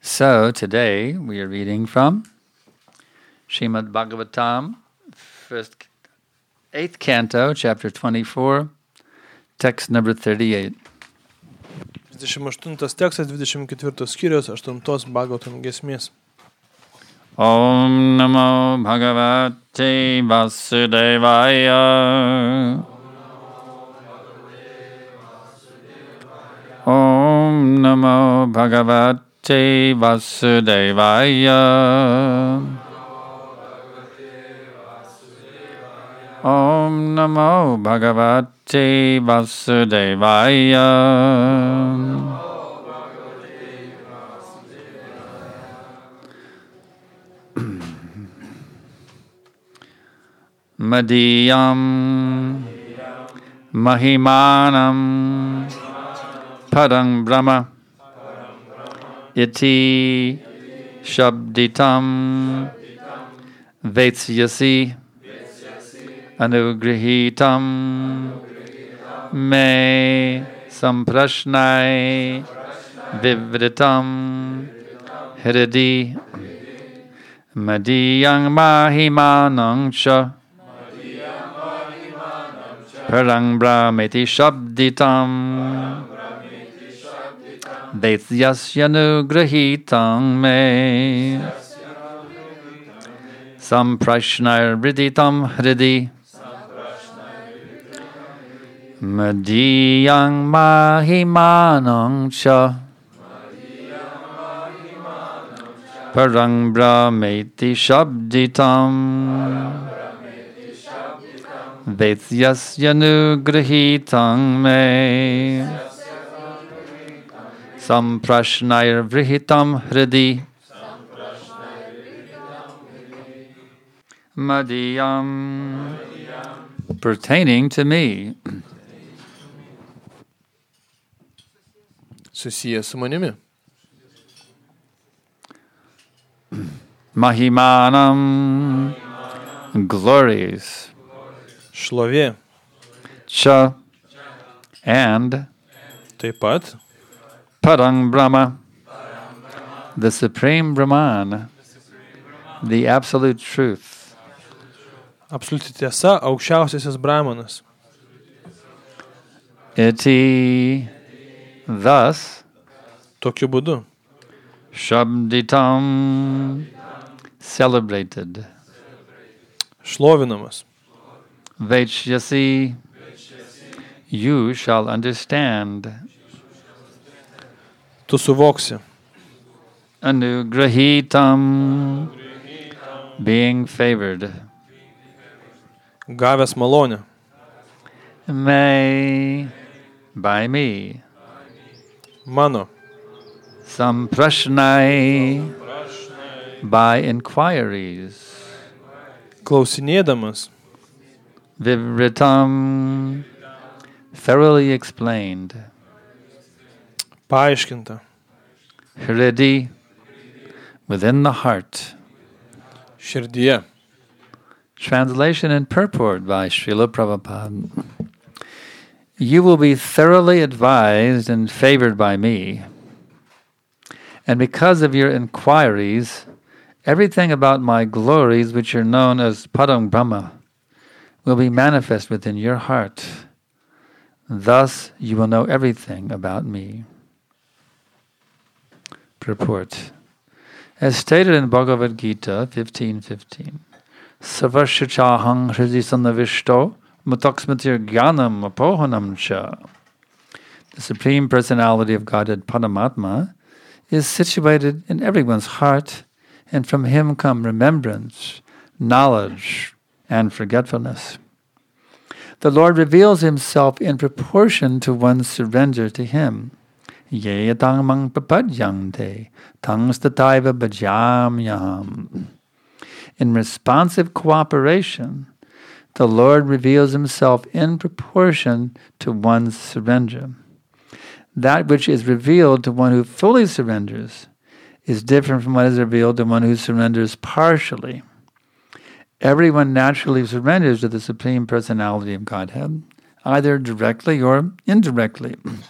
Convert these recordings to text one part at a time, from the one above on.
So today we are reading from Srimad Bhagavatam, 8th canto, chapter 24, text number 38. 28 tekstas, 24 skyrius, 8 Bhagavatam giesmės. Om Namo Bhagavate Vasudevaya. Om Namo Bhagavate Vasudevaya. Om Namo Bhagavate Vasudevaya. Madhyam Mahimanam Padang Brahma Iti Shabditam Vetsyasi Anugrihitam Me Samprashnai Vivritam Hiridi Madhyang Mahimanam Cha Parang Brahmeti Shabditam Vaisyasya Grahitam Me Samprashnai Riditam Hridi Madhyang Mahimanam Cha Parang Brahmeti Shabditam Vaisyasya Nugrahitam Me Samprashnaya Vrihitam Hridi Madhyam pertaining to me. Susijęs su manimi. Mahimanam glories. Šlovė. Cha and Taip pat Parang Brahma, the Supreme Brahman, the Absolute Truth. absoliuti tiesa, aukščiausiasis Brahmanas. Iti, thus, Tokiu būdu. Shabditam, celebrated. Šlovinamas. Vaichyasi, you shall understand. Tu suvoksi. Anugrahitam, being favored. Gavęs malonę. May, by me. Mano. Samprashnai, by inquiries. Klausinėdamas. Vivritam, thoroughly explained. Paaiškinta. Hridi, within the heart. Širdyje. Translation and purport by Srila Prabhupada. You will be thoroughly advised and favored by me. And because of your inquiries, everything about my glories, which are known as Padang Brahma, will be manifest within your heart. Thus you will know everything about me. Purport. As stated in Bhagavad Gita 15:15, Sarvashachahang Hridi Sannavishto Mutaksmatir Gyanam Apohanam Cha. The Supreme Personality of Godhead Paramatma is situated in everyone's heart, and from him come remembrance, knowledge, and forgetfulness. The Lord reveals himself in proportion to one's surrender to him. Ye tang mang papadyante, tang stataiva bhajamyam. In responsive cooperation, the Lord reveals himself in proportion to one's surrender. That which is revealed to one who fully surrenders is different from what is revealed to one who surrenders partially. Everyone naturally surrenders to the Supreme Personality of Godhead, either directly or indirectly.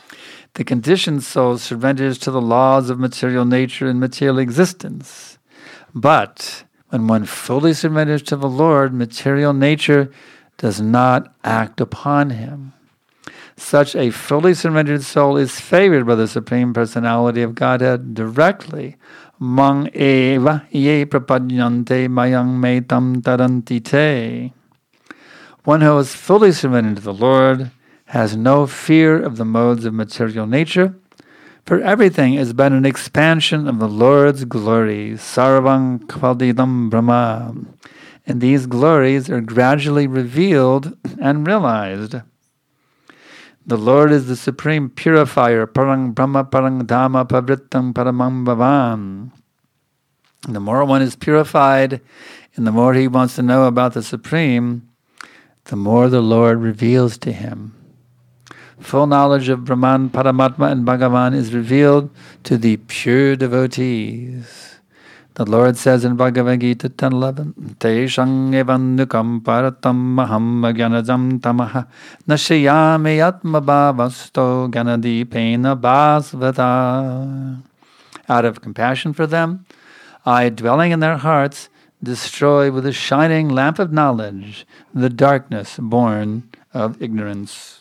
The conditioned soul surrenders to the laws of material nature and material existence. But when one fully surrenders to the Lord, material nature does not act upon him. Such a fully surrendered soul is favored by the Supreme Personality of Godhead directly. Mang eva ye prapadyante mayang metam taranti te. One who is fully surrendered to the Lord has no fear of the modes of material nature, for everything is but an expansion of the Lord's glory, sarvang kvaldidam brahma, and these glories are gradually revealed and realized. The Lord is the supreme purifier, parang brahma parang dhamma pavritam paramam bhavan. The more one is purified, and the more he wants to know about the Supreme, the more the Lord reveals to him. Full knowledge of Brahman, Paramatma, and Bhagavan is revealed to the pure devotees. The Lord says in Bhagavad Gita 10:11, Teshang evannukam paratam maham agyanajam tamaha nashayame atma bhavasto ganadipena bhasvata. Out of compassion for them, I, dwelling in their hearts, destroy with a shining lamp of knowledge the darkness born of ignorance.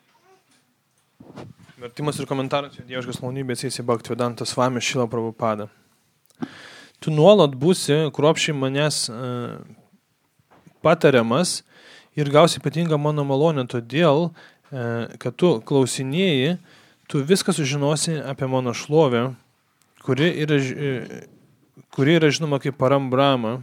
Vertimas ir komentaras Dieviškos malonybės į Bhaktivedanta Swami Šrila Prabhupada. Tu nuolat būsi kruopščiai manęs patariamas ir gausi ypatingą mano malonę todėl, kad tu klausinėji, tu viską sužinosi apie mano šlovę, kuri yra žinoma kaip Param Brahma,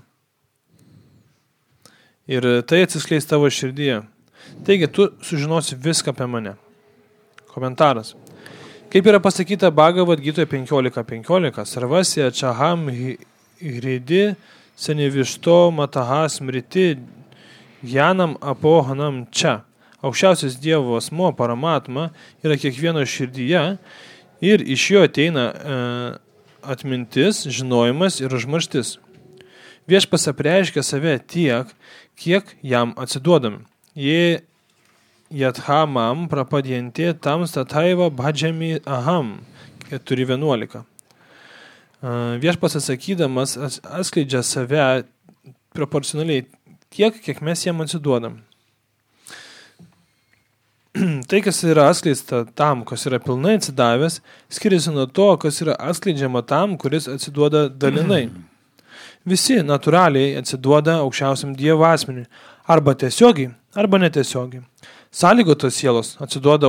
ir tai atsiskleis tavo širdyje. Taigi, tu sužinosi viską apie mane. Komentaras. Kaip yra pasakyta Bhagavad Gitoje 15:15, Sarvasya čaham hridi senivišto matahas mriti jnanam apohanam čia. Aukščiausias Dievo asmo Paramatma yra kiekvieno širdyje ir iš jo ateina atmintis, žinojimas ir užmarštis. Viešpats apreiškia save tiek, kiek jam atsiduodami. Jei Yathamam prapadjente tam stataiva bhajami aham 4.11. Viešpats atsakydamas atskleidžia save proporcionaliai tiek, kiek mes jam atsiduodam. Tai, kas yra atskleista tam, kas yra pilnai atsidavęs, skiriasi nuo to, kas yra atskleidžiama tam, kuris atsiduoda dalinai. Visi natūraliai atsiduoda aukščiausiam Dievo asmeniui, arba tiesiogiai, arba netiesiogiai. Sąlygotos sielos atsiduoda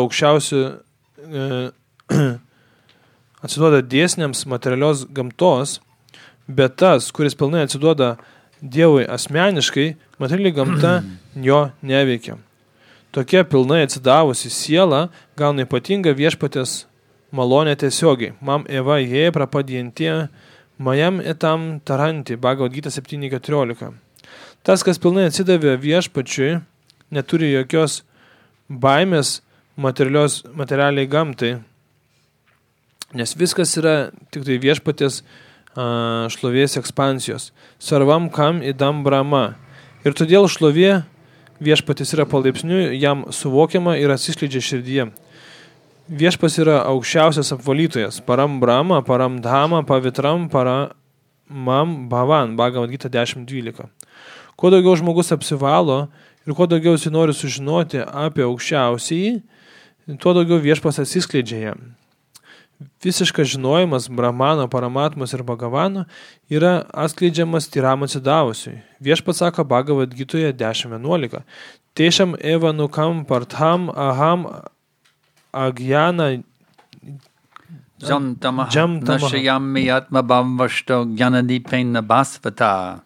atsiduoda dėsniams materialios gamtos, bet tas, kuris pilnai atsiduoda Dievui asmeniškai, materialiai gamta jo neveikia. Tokia pilnai atsidavusi siela gauna ypatingą viešpatės malonę tiesiogiai. Mam eva jie prapadjentie majam etam taranti, Bhagavad Gita 7.14. Tas, kas pilnai atsidavė viešpačiui, neturi jokios baimės materialiai gamtai, nes viskas yra tik tai viešpatės šlovės ekspansijos. Sarvam kam idam brahma. Ir todėl šlovė viešpatis yra palaipsniui jam suvokiama ir atsiskleidžia širdyje. Viešpas yra aukščiausias apvalytojas. Param brahma, param dhama, pavitram, paramam bhavan. Bhagavad Gita 10.12. Kuo daugiau žmogus apsivalo ir kuo daugiau jis nori sužinoti apie aukščiausiąjį, tuo daugiau viešpas atsiskleidžia jam. Visiškas žinojimas Brahmano, Paramatmos ir Bhagavano yra atskleidžiamas tyram atsidavusiui. Viešpats sako Bhagavad Gitoje 10.11. Tešam eva nukam partham aham agyana Jamtamaha nashayami atma bhamvašto gyanadipena bhasvata.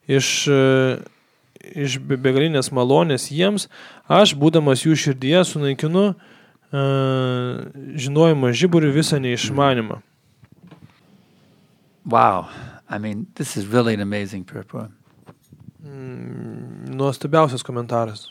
Iš begalinės malonės jiems, aš, būdamas jų širdyje, sunaikinu žinojimo žiburį visą neišmanimą. Wow. I mean, this is really an amazing purport. Nuostabiausias komentaras.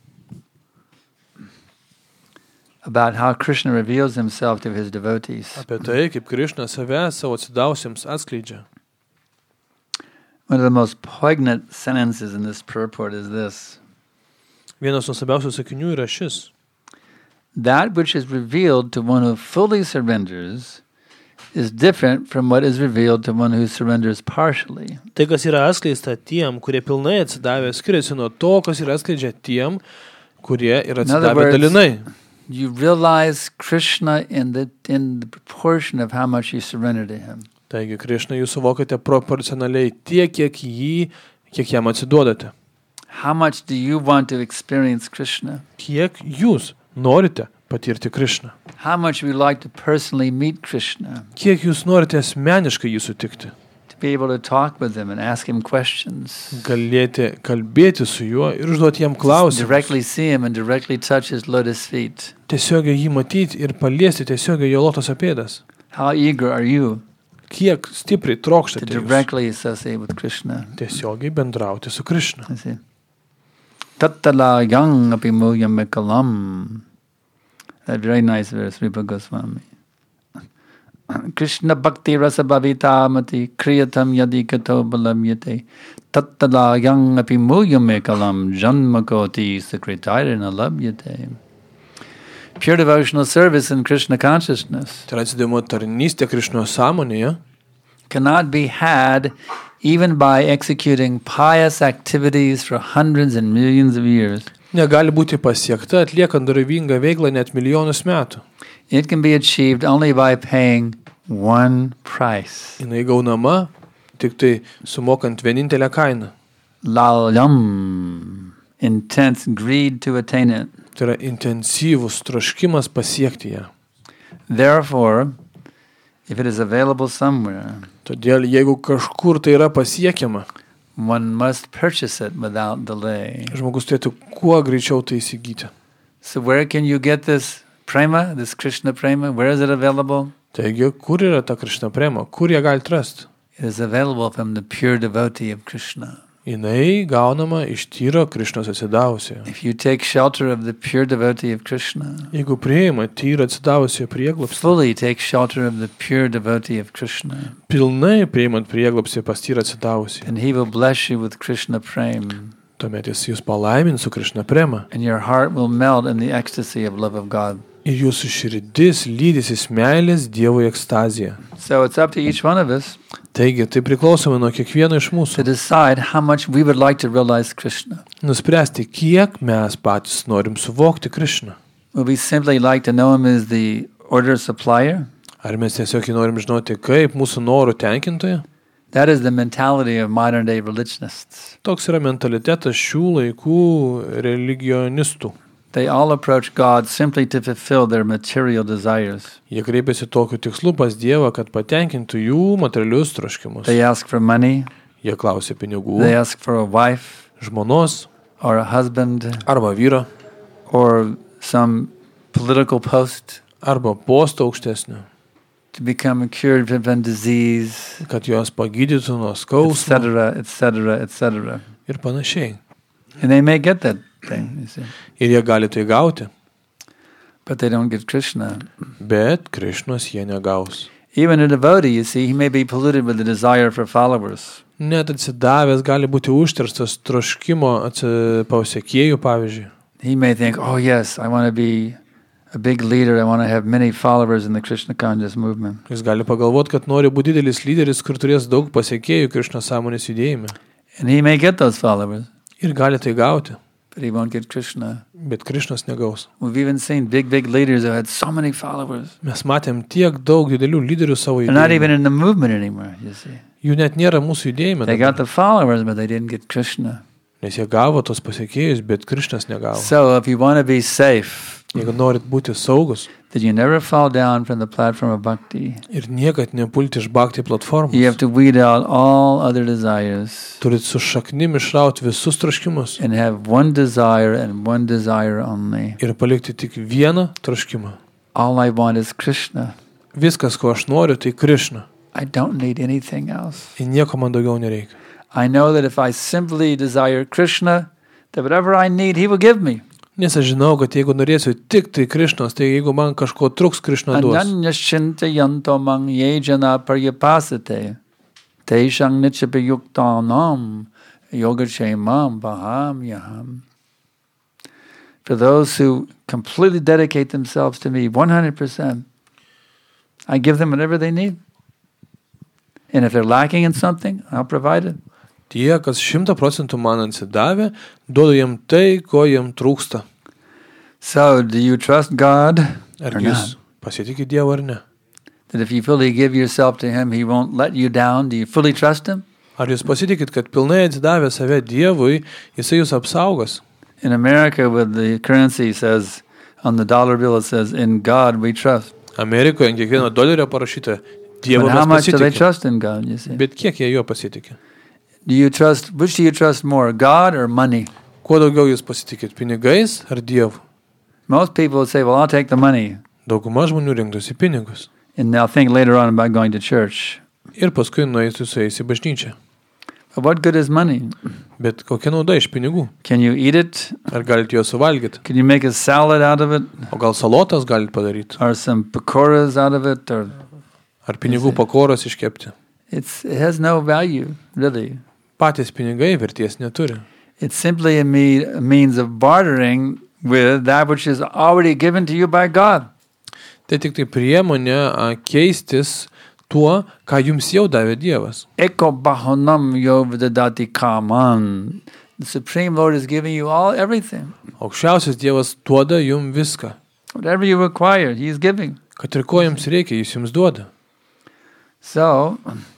About how Krishna reveals himself to his devotees. Apie tai, kaip Krishna save savo atsidavusiems atskleidžia. One of the most poignant sentences in this purport is this. Vienas nuostabiausių sakinių yra šis. that which is revealed to one who fully surrenders is different from what is revealed to one who surrenders partially. Tai, kas yra atskleista tiem, kurie pilnai atsidavę, skiriasi nuo to, kas yra atskleidžia tiem, kurie yra atsidavę dalinai. You realize Krishna in the proportion of how much you surrender to him. Taigi, Krishna jūs suvokate proporcionaliai tiek, kiek jam atsiduodate. How much do you want to experience Krishna? Kiek jūs norite patirti Krishną? How much would you like to personally meet Krishna? Kiek jūs norite asmeniškai jį sutikti? To be able to talk with him and ask him questions. Galėti kalbėti su juo ir užduoti jam klausimus. Directly see him and directly touch his lotus feet. Tiesiogiai jį matyti ir paliesti tiesiogiai jo lotoso pėdas. How eager are you Kiek stipriai to trokštate jūs directly associate with Krishna? tiesiogiai bendrauti su Krishna. I see. Tattala yang api muyam mekalam. That very nice verse, Rupa Goswami. Krishna bhakti rasa bhavita mati kriyatam yadi kato balam yate tattala yang api muyam mekalam janma koti sakritarina labhyate. Pure devotional service in Krishna consciousness Tai yra atsidavimo tarnystė Krishnos sąmonėje cannot be had even by executing pious activities for hundreds and millions of years. negali būti pasiekta atliekant dorybingą veiklą net milijonus metų. It can be achieved only by paying one price. Jinai gaunama tik tai sumokant vienintelę kainą. Lalyam, intense greed to attain it. Tai yra intensyvus troškimas pasiekti ją. Therefore, if it is available somewhere, Todėl jeigu kažkur tai yra pasiekiama, one must purchase it without delay. žmogus turėtų kuo greičiau tai įsigyti. So where can you get this prema, this Krishna prema? Where is it available? Taigi, kur yra ta Krishna prema? Kur ją gali rasti? It is available from the pure devotee of Krishna. Jinai gaunama iš tyro Krishnos atsidavusio. If you take shelter of the pure devotee of Krishna, Jeigu priima tyro atsidavusio prieglobstį, fully take shelter of the pure devotee of Krishna, pilnai priimant prieglobstį pas tyro atsidavusį, and he will bless you with Krishna prema, tuomet jis jūs palaimins su Krishna prema and your heart will melt in the ecstasy of love of God. ir jūsų širdis lydysis meilės Dievui ekstazija. So it's up to each one of us Taigi, tai priklausomai nuo kiekvieno iš to mūsų. decide how much we would like to realize Krishna. Nuspręsti, kiek mes patys norim suvokti Krishną. Would we simply like to know him as the order supplier? Ar mes tiesiog jį norim žinoti kaip mūsų norų tenkintoje? That is the mentality of modern day religionists. Toks yra mentalitetas šių laikų religionistų. They all approach God simply to fulfill their material desires. Jie kreipiasi tokiu tikslu pas Dievą, kad patenkintų jų materialius troškimus. They ask for money, Jie klausia pinigų, they ask for a wife žmonos or a husband arba vyro, or some political post arba posto aukštesnio, to become cured from disease, kad jos pagydytų nuo skausmo etc., etc., etc. ir panašiai. And they may get that thing, you see, Ir jie gali tai gauti, but they don't get Krishna. bet Krišnos jie negaus. Even a devotee, you see, he may be polluted with the desire for followers. Net atsidavęs gali būti užterstas troškimo pausekėjų, pavyzdžiui. He may think, oh yes, I want to be a big leader, I want to have many followers in the Krishna conscious movement. Jis gali pagalvoti, kad nori būti didelis lyderis, kur turės daug pasiekėjų Krišnos sąmonės judėjime. And he may get those followers, Ir gali tai gauti, but he won't get Krishna. bet Krišnos negaus. We've even seen big leaders who had so many followers. Mes matėm tiek daug didelių lyderių savo They're not judėjime. even in the movement anymore, you see. Jų net nėra mūsų judėjime, They got the followers, but they didn't get Krishna. nes jie gavo tos pasiekėjus, bet Krišnas negavo. So if you want to be safe, Jeigu norit būti saugus that you never fall down from the platform of bhakti, ir niekad nepulti iš bhakti you platformos, have to weed out all other desires turit su šaknim išrauti visus troškimus and have one desire and one desire only. ir palikti tik vieną troškimą. All I want is Krishna. Viskas, ko aš noriu, tai Krišna. I don't need anything else. Ir nieko man daugiau nereikia. I know that if I simply desire Krishna, that whatever I need, he will give me. Nes aš žinau, kad jeigu norėsiu tik tai Krišnos, tai jeigu man kažko truks, Krišna duos. Ananyashinta yanto mang yejana paryapasate. Teishang nichapayuktanam yogachemam baham yaham. For those who completely dedicate themselves to me 100%, I give them whatever they need. And if they're lacking in something, I'll provide it. Tie, kas 100% man atsidavė, duodu jiem tai, ko jiem trūksta. So, do you trust God Ar or jūs not? pasitikite Dievą ar ne? That if you fully give yourself to Him, He won't let you down? Do you fully trust Him? Ar jūs pasitikit, kad pilnai atsidavę save Dievui, Jisai jūs apsaugos? In America, with the currency says, on the dollar bill, it says, in God we trust. Amerikoje ant kiekvieno dolerio parašyta Dievo But how mes much do they pasitikime. trust in God, you see? Bet kiek jie juo pasitikė? Which do you trust more, God or money? Kuo daugiau jūs pasitikit, pinigais ar Dievu? Most people would say, well, I'll take the money. Dauguma žmonių rinktųsi pinigus. And they'll think later on about going to church. Ir paskui nueisiu su jais į bažnyčią. But what good is money? Bet kokia nauda iš pinigų? Can you eat it? Ar galite juos suvalgyti? Can you make a salad out of it? O gal salotas galite padaryti? Or some pakoras out of it? Or Ar pinigų pakoros iškepti? it has no value, really. Patys pinigai vertės neturi. It's simply a means of bartering with that which is already given to you by God. Tai tik tai priemonė keistis tuo, ką jums jau davė Dievas. Eko bahonam yovdadati kaman. The Supreme Lord is giving you everything. Aukščiausias Dievas duoda jums viską. Whatever you require, He is giving. Kad ir ko jums reikia, Jis jums duoda. So,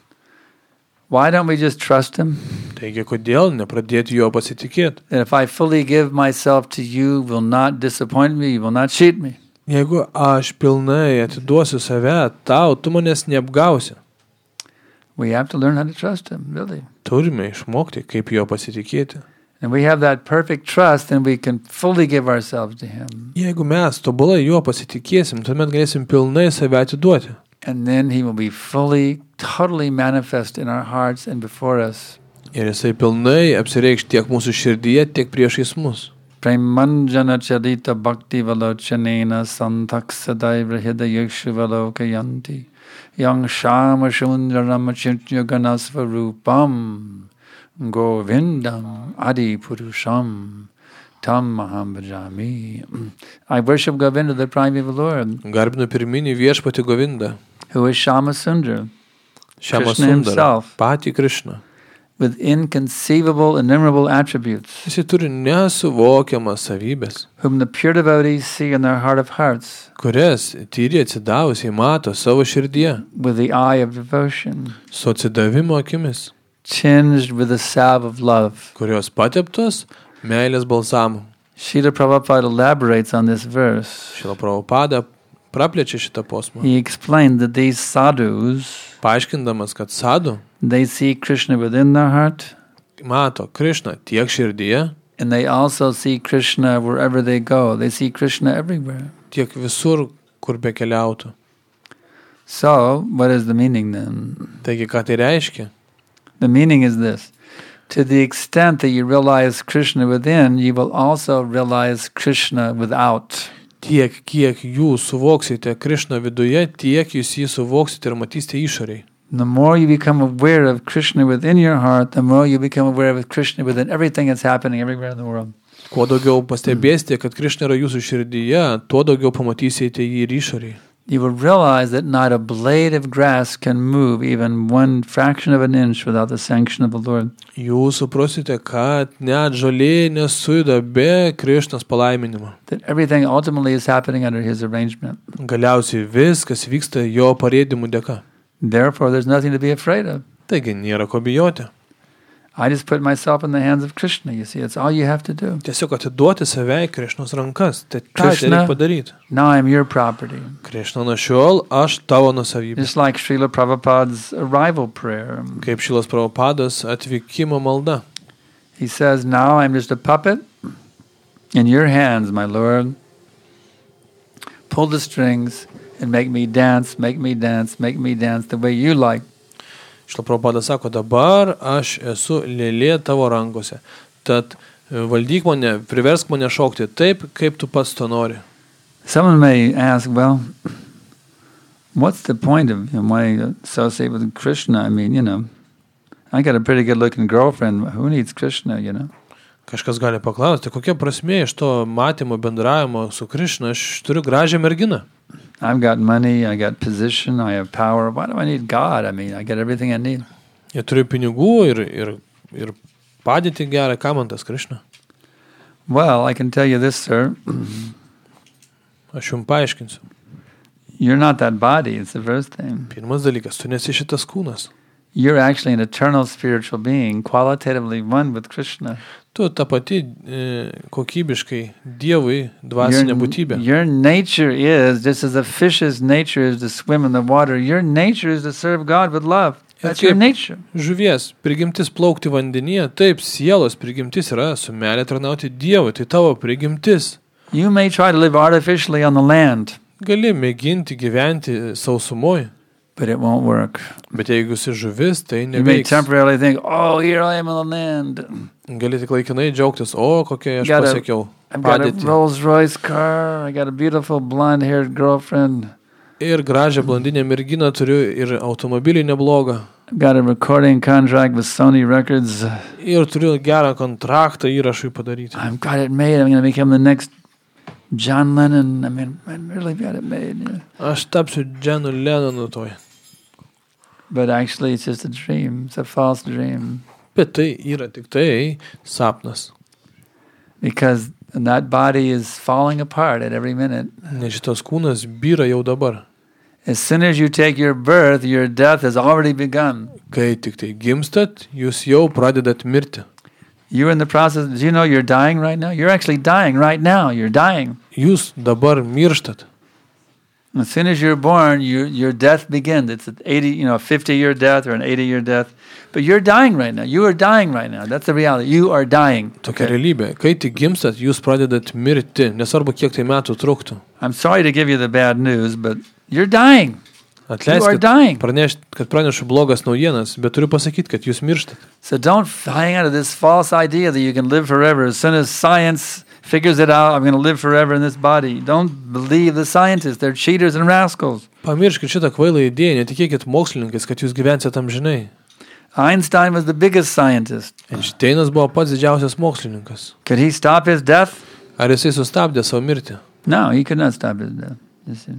why don't we just trust Him? Taigi, kodėl nepradėti jo pasitikėti? That if I fully give myself to you, will not disappoint me, you will not cheat me. Jeigu aš pilnai atiduosiu save tau, tu manęs neapgausi. We have to learn how to trust Him, really. Turime išmokti, kaip jo pasitikėti. And we have that perfect trust, and we can fully give ourselves to Him. Jeigu mes tobulai jo pasitikėsim, tuomet galėsim pilnai save atiduoti. And then He will be fully, totally manifest in our hearts and before us. Ir Jisai pilnai apsireikš tiek mūsų širdyje, tiek priešais mus. Premanjana charita bhakti valochanena santaksadaiva hridayekshu valokayanti yang shama shundaram chintyaganasvarupam govindam adi purusham tam maham bhajami. I worship Govinda, the primeval Lord, Garbinu pirminį viešpatį Govindą, who is Shama Sundar, Shama Krishna Sundarą, himself. patį Krišną. with inconceivable, innumerable attributes, Jisai turi nesuvokiamas savybės, whom the pure devotees see in their heart of hearts, kurias tyriai atsidavusiai mato savo širdyje, with the eye of devotion, su atsidavimo akimis, tinged with the salve of love. kurios pateptos meilės balsamu. Srila Prabhupada elaborates on this verse. Šila Prabhupada praplečia šitą posmą, He explained that these sadhus, paaiškindamas, kad sadhu they see Krishna within their heart, mato Krišną tiek širdyje, and they also see Krishna wherever they go. They see Krishna everywhere. tiek visur, kur bekeliautų. So, what is the meaning then? Taigi, ką tai reiškia? The meaning is this. To the extent that you realize Krishna within, you will also realize Krishna without. Tiek, kiek jūs suvoksite Krišną viduje, tiek jūs jį suvoksite ir matysite išoriai. The more you become aware of Krishna within your heart, the more you become aware of Krishna within everything that's happening everywhere in the world. Kuo daugiau pastebėsite, kad Krišna yra jūsų širdyje, tuo daugiau pamatysite jį ir išoriai. You will realize that not a blade of grass can move even one fraction of an inch without the sanction of the Lord. Jūs suprasite, kad net žolė nesujuda be Krišnos palaiminimo. That everything ultimately is happening under His arrangement. Galiausiai viskas vyksta jo parėdimų dėka. Therefore, there's nothing to be afraid of. Taigi nėra ko bijoti. I just put myself in the hands of Krishna, you see. It's all you have to do. Tiesiog atiduoti save į Krišnos rankas. Tai ką Krishna. reikia padaryti? Now I'm your property. Krišna, nuo šiol aš tavo nusavybė. Just like Srila Prabhupada's arrival prayer. Kaip Šilas Prabhupadas atvykimo malda. He says, now I'm just a puppet in your hands, my Lord. Pull the strings and make me dance, make me dance, make me dance the way you like. Šila Prabhupadas sako, dabar aš esu lėlė tavo rankose. Tad valdyk mane, priversk mane šokti taip, kaip tu pats to nori. Someone may ask, well, what's the point of why associate with Krishna? I mean, I got a pretty good looking girlfriend. Who needs Krishna, Kažkas gali paklausti, kokia prasmė iš to matymo, bendravimo su Krišna, aš turiu gražią merginą. I've got money, I got position, I have power. Why do I need God? I mean, I got everything I need. Jie turi pinigų ir padėti gerą, ką man tas Krišna. Well, I can tell you this, sir. Aš jums paaiškinsiu. You're not that body, it's the first thing. Pirmas dalykas, tu nesi šitas kūnas. You're actually an eternal spiritual being, qualitatively one with Krishna. Tu ta pati kokybiškai Dievui dvasinė būtybė. Your nature is, just as a fish's nature is to swim in the water, your nature is to serve God with love. That's your nature. Žuvies prigimtis plaukti vandenyje, taip, sielos prigimtis yra su meile tarnauti Dievui, tai tavo prigimtis. You may try to live artificially on the land. Gali mėginti gyventi sausumoj, but it won't work. Bet jeigu esi žuvis, tai You may neveiks. temporarily think, oh, here I am on the land. Gali tik laikinai džiaugtis, o kokia aš pasiekiau I've got a padėtį. Rolls Royce car, I got a beautiful blonde-haired girlfriend. Ir gražią blondinę merginą turiu, ir automobilį neblogą. I've got a recording contract with Sony Records. Ir turiu gerą kontraktą įrašui padaryti. I've got it made. I'm going to become the next John Lennon. I mean, I really got it made. Yeah. Aš tapsiu Johnu Lennonu toj. But actually, it's just a dream. It's a false dream. Bet tai yra tik tai sapnas. Because that body is falling apart at every minute. Nes šitas kūnas byra jau dabar. As soon as you take your birth, your death has already begun. Kai tik tai gimstat, jūs jau pradedat mirti. You're in the process. Do you know you're dying right now? You're actually dying right now. You're dying. Jūs dabar mirštat. As soon as you're born, your death begins. It's an 50-year death or an 80-year death. But you're dying right now. You are dying right now. That's the reality. You are dying. Tokia realybė. Kai tik gimstat, jūs pradedat mirti. Nesvarbu, kiek tai metų truktų. I'm sorry to give you the bad news, but you're dying. You are dying. Kad pranešu blogas naujienas, bet turiu pasakyti, kad jūs mirštat. So don't hang out of this false idea that you can live forever. As soon as science figures it out, I'm going to live forever in this body. Don't believe the scientists. They're cheaters and rascals. Pamirškit šitą kvailą idėją, netikėkit mokslininkais, kad jūs gyvensite amžinai. Einstein was the biggest scientist. Einšteinas buvo pats didžiausias mokslininkas. Could he stop his death? Ar jisai sustabdė savo mirtį? No, he could not stop his death. You see.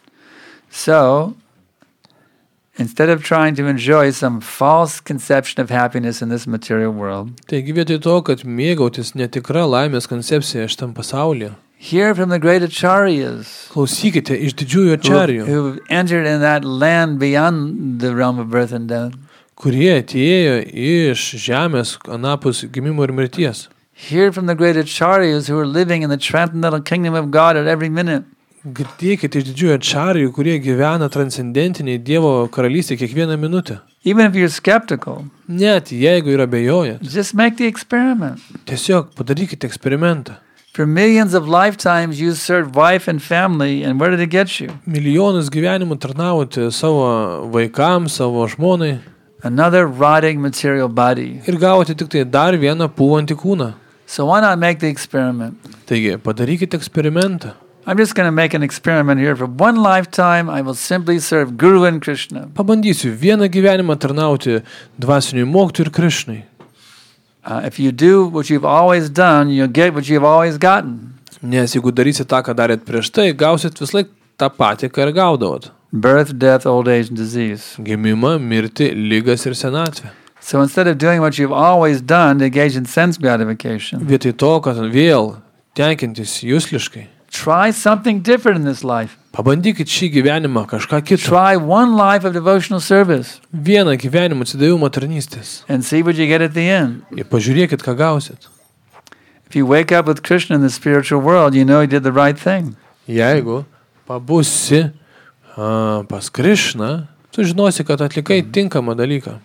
So, instead of trying to enjoy some false conception of happiness in this material world, Taigi vietoj to, kad mėgautis netikra laimės koncepcija šitam pasaulyje, hear from the great acharyas klausykite iš didžiųjų ačarijų, who entered in that land beyond the realm of birth and death. kurie atėjo iš žemės anapus gimimo ir mirties. Hear from the great acharyas who are living in the transcendental kingdom of God at every minute. Girdėkite iš didžiųjų ačarijų, kurie gyvena transcendentiniai Dievo karalystėje kiekvieną minutę. Even if you're skeptical, Net jeigu ir abejojat, just make the experiment. tiesiog padarykite eksperimentą. For millions of lifetimes, you served wife and family, and where did it get you? Milijonus gyvenimų tarnavote savo vaikams, savo žmonai Another rotting material body. ir gavote tik tai dar vieną pūvantį kūną. So why not make the experiment? Taigi, padarykite eksperimentą. I'm just going to make an experiment here. For one lifetime, I will simply serve Guru and Krishna. Pabandysiu vieną gyvenimą tarnauti dvasiniui mokytojui ir Krišnai. If you do what you've always done, you'll get what you've always gotten. Nes jeigu darysit tą, ką darėt prieš tai, gausit vis laik tą patį, ką ir gaudavot. Birth, death, old age, and disease. Gimimą, mirtį, lygas ir senatvę. So instead of doing what you've always done to engage in sense gratification, Vietoj to, kad vėl tenkintis jūsliškai, try something different in this life. pabandykit šį gyvenimą kažką kitą. Try one life of devotional service Vieną gyvenimą atsidavimo tarnystės. and see what you get at the end. Ir pažiūrėkit, ką gausit. If you wake up with Krishna in the spiritual world, you know you did the right thing. Jeigu pabusi pas Krišną, tu žinosi, kad atlikai tinkamą dalyką.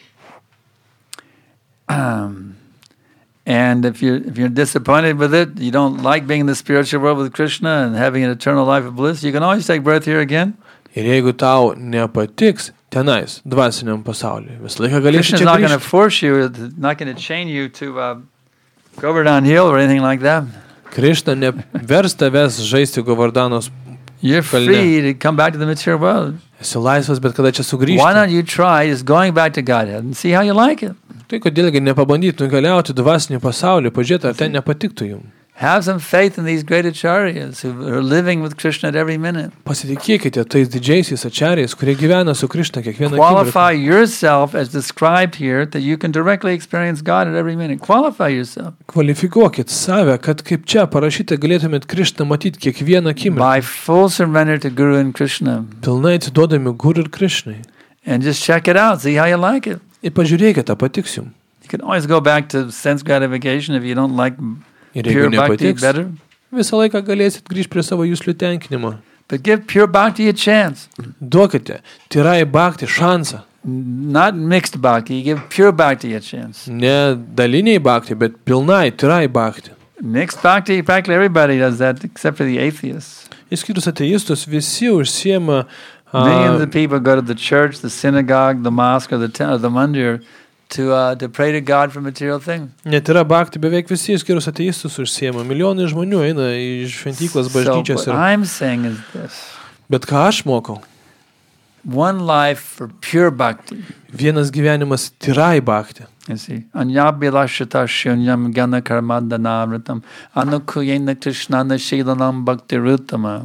And if you're disappointed with it, you don't like being in the spiritual world with Krishna and having an eternal life of bliss, you can always take birth here again. Ir jeigu tau nepatiks tenais, dvasiniam pasauliui, visą laiką galėsi Krishna's čia not going to grįžti. force you, not going to chain you to go over downhill or anything like that. Krišna nevers tavęs žaisti Govardanos. You're free to come back to the material world. Esi laisvas, bet kada čia Why not sugrįžti. you try just going back to Godhead and see how you like it? Tai kodėlgi nepabandytų keliauti dvasinį pasaulį, pažiūrėti, ar ten nepatiktų jums. Have some faith in these great acharyas who are living with Krishna at every minute. Pasitikėkite tais didžiaisiais acharyais, kurie gyvena su Krishna kiekvieną akimirką. Qualify yourself as described here that you can directly experience God at every minute. Qualify yourself. Kvalifikuokit save, kad kaip čia parašyta galėtumėt Krishną matyti kiekvieną akimirką. By full surrender to Guru and Krishna. Pilnai atsiduodami Guru ir Krishnai. And just check it out, see how you like it. Ir pažiūrėkite, patiks jums. You can always go back to sense gratification if you don't like Ir pure jeigu bhakti nepatiks, better. visą laiką galėsit grįžti prie savo juslių tenkinimo. But give pure bhakti a chance. Duokite tyrai bhakti šansą. Not mixed bhakti, give pure bhakti a chance. Ne daliniai bhakti, bet pilnai tyrai bhakti. Mixed bhakti, practically everybody does that except for the atheists. Išskyrus ateistus, visi užsiema Millions of people go to the church, the synagogue, the mosque, or the mandir to pray to God for material things. net yra bhakti, beveik visi išskyrus ateistus užsiema. Milijonai žmonių eina į šventyklas, So bažnyčias. what I'm saying is this. Bet ką aš mokau? One life for pure bhakti. Vienas gyvenimas tyrai bhakti. You see, Anyabhilashita shunyam gana karmadhanavritam anukuyena krishnana shilanam bhakti rutama.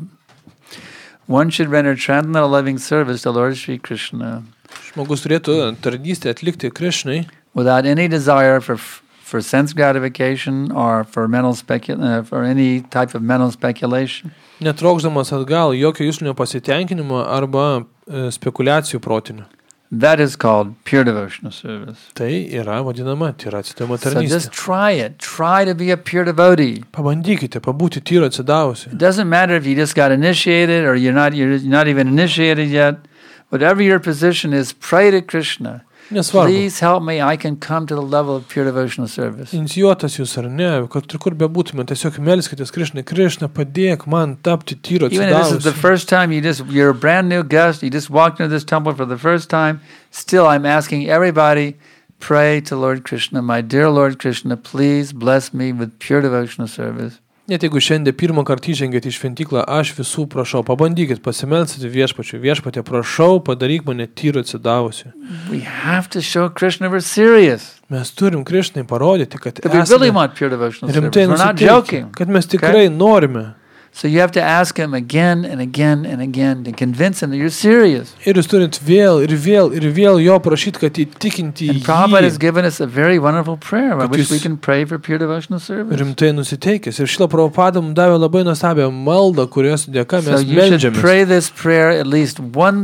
One should render transcendental loving service to Lord Sri Krishna Žmogus turėtų tarnystę atlikti Krishnai, without any desire for sense gratification or for for any type of mental speculation. netrokšdamas atgal jokio juslinio pasitenkinimo arba spekulacijų protinių. That is called pure devotional service. Tai yra vadinama tyra atsidavimo So tarnystė. just try it. Try to be a pure devotee. Pabandykite pabūti tyro atsidavusi. It doesn't matter if you just got initiated or you're not even initiated yet. Whatever your position is, pray to Krishna. Nesvarbu. Please help me. I can come to the level of pure devotional service. Inicijuotas jūs ar ne, kad ir kur bebūtume, tiesiog melskitės Krishnai, Krishna, padėk man tapti tyro Even if this is the atsidavusi. first time you're a brand new guest, you just walked into this temple for the first time, still I'm asking everybody, pray to Lord Krishna. My dear Lord Krishna, please bless me with pure devotional service. Net jeigu šiandien pirmą kartą įžengėte į šventyklą, aš visų prašau, pabandykit, pasimelsite viešpačiu. Viešpatė, prašau, padaryk mane tyro atsidavusi. We have to show Krishna we're serious. Mes turim Krishnai parodyti, kad That we really esame want pure devotional service. rimtai We're not nusiteikę, joking. kad mes tikrai norime. So you have to ask him again and again and again to convince him that you're serious. Ir jūs turit vėl ir vėl ir vėl jo prašyti, kad įtikinti And Prabhupada has jį given us a very wonderful prayer by Kad which jūs- we can pray for pure devotional service. rimtai nusiteikęs. Ir Šrila Prabhupada mums davė labai nuostabią maldą, kurios dėka So mes you should meldžiamės. pray this prayer at least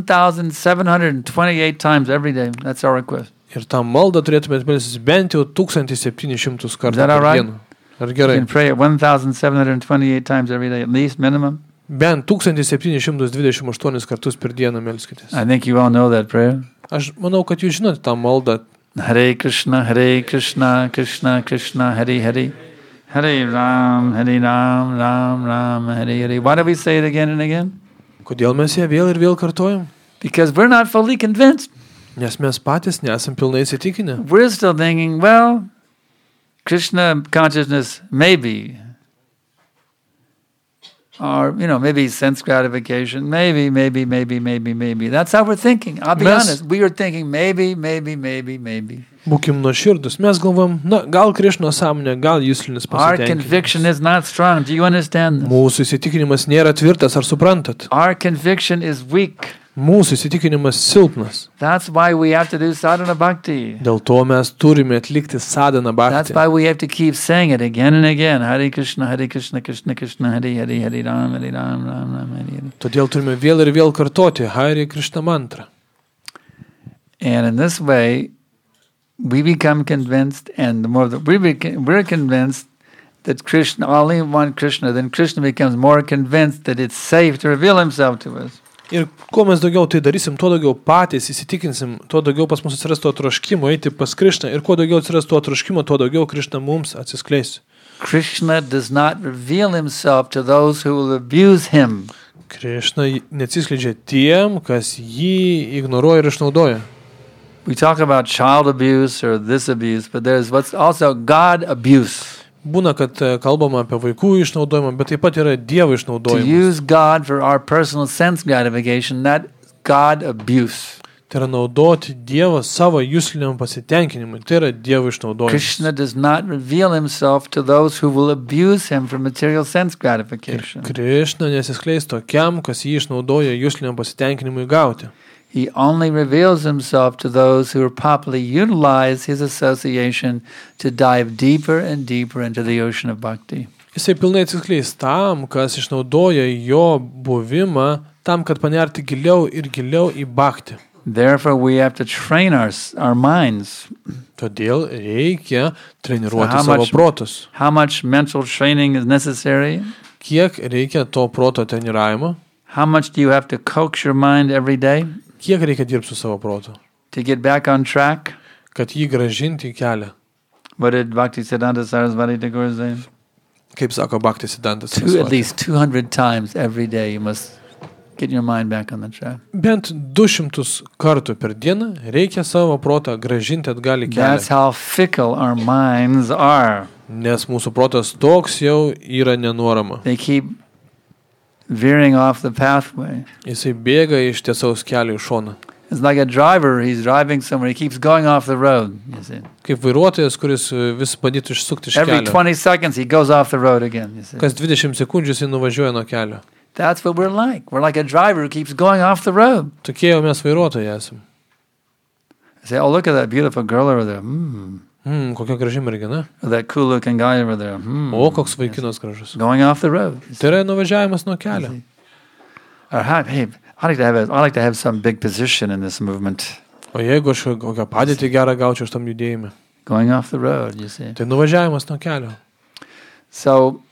1,728 times every day. That's our request. Ir tą maldą turėtumėt melstis bent jau 1700 kartų that all per right? dieną. Ar You gerai? can pray it 1,728 times every day, at least minimum. Bent 1728 kartus per dieną melskitės. I think you all know that prayer. Aš manau, kad jūs žinote tą maldą. Hare Krishna, Krishna Krishna, Hare Hare. Hare Ram, Ram Ram, Hare Hare. Why do we say it again and again? Kodėl mes ją vėl ir vėl kartojam? Because we're not fully convinced. Nes mes patys nesam pilnai įsitikinę. We're still thinking, well, Krishna consciousness maybe. Or, maybe sense gratification. Maybe. That's how we're thinking. I'll be honest. We are thinking maybe. Būkim nuoširdus. Mes galvom, gal Krishna sąmonė, gal juslinis Our conviction pasitenkinimas. is not strong. Do you understand this? Mūsų įsitikinimas nėra tvirtas, ar suprantat? Our conviction is weak. Mūsų įsitikinimas silpnas. That's why we have to do sadhana bhakti. Dėl to mes turime atlikti sadhaną That's bhakti. why we have to keep saying it again and again. Hare Krishna, Krishna Krishna, Hare Hare, Hare Ram, Ram Ram, Hare Hare. Todėl turime vėl ir vėl kartoti Hare Krishna mantrą. And in this way, we become convinced, and the more that we're convinced that Krishna, only one Krishna, then Krishna becomes more convinced that it's safe to reveal himself to us. Ir kuo mes daugiau tai darysim, tuo daugiau patys įsitikinsim, tuo daugiau pas mus atsiras to troškimo eiti pas Krishną. Ir kuo daugiau atsiras to troškimo, tuo daugiau Krishna mums atsiskleis. Krishna does not reveal himself to those who will abuse him. Krishna neatsiskleidžia tiem, kas jį ignoruoja ir išnaudoja. We talk about child abuse or this abuse, but there's what's also God abuse. Būna, kad kalbama apie vaikų išnaudojimą, bet taip pat yra Dievo To išnaudojimas. use God for our personal sense gratification, that God abuse. Tai yra naudoti Dievą savo jusliniam pasitenkinimui. Tai yra Dievo išnaudojimas. Krishna does not reveal himself to those who will abuse him for material sense gratification. Krishna nesiskleis tokiam, kas jį išnaudoja jusliniam pasitenkinimui gauti. He only reveals himself to those who properly utilize his association to dive deeper and deeper into the ocean of bhakti. Jisai pilnai atsiskleis tam, kas išnaudoja jo buvimą, tam, kad panerti giliau ir giliau į bhakti. Therefore, we have to train our minds. Todėl reikia treniruoti savo protus. How much mental training is necessary? Kiek reikia to proto treniravimo? How much do you have to coax your mind every day? Kiek reikia dirbti su savo protu? To get back on track? Kad jį gražinti į kelią. What did Bhaktisiddhanta Sarasvati Thakur say? Kaip sako Bhaktisiddhantas At least 200 times every day you must get your mind back on the track. Bent 200 kartų per dieną reikia savo protą gražinti atgal į kelią. That's how fickle our minds are. Nes mūsų protas toks jau yra nenuorama. They keep veering off the pathway. Jisai bėga iš tiesaus kelio į šoną. It's like a driver, he's driving somewhere, he keeps going off the road, you see. Kaip vairuotojas, kuris vis bandytų išsukti iš kelio. Every 20 seconds he goes off the road again, you see. Kas 20 sekundžių jisai nuvažiuoja nuo kelio. That's what we're like. We're like a driver who keeps going off the road. Tokie jau mes vairuotojai esam. I say, oh, look at that beautiful girl over there. Kokia graži mergina. Or that cool looking guy over there. O, koks vaikinas gražus. Going off the road. Tai yra nuvažiavimas nuo kelio. Or, hey, I like to have some big position in this movement. O jeigu aš kokią padėtį gerą gaučiau šitam judėjime. Going off the road, you see. Tai nuvažiavimas nuo kelio. So,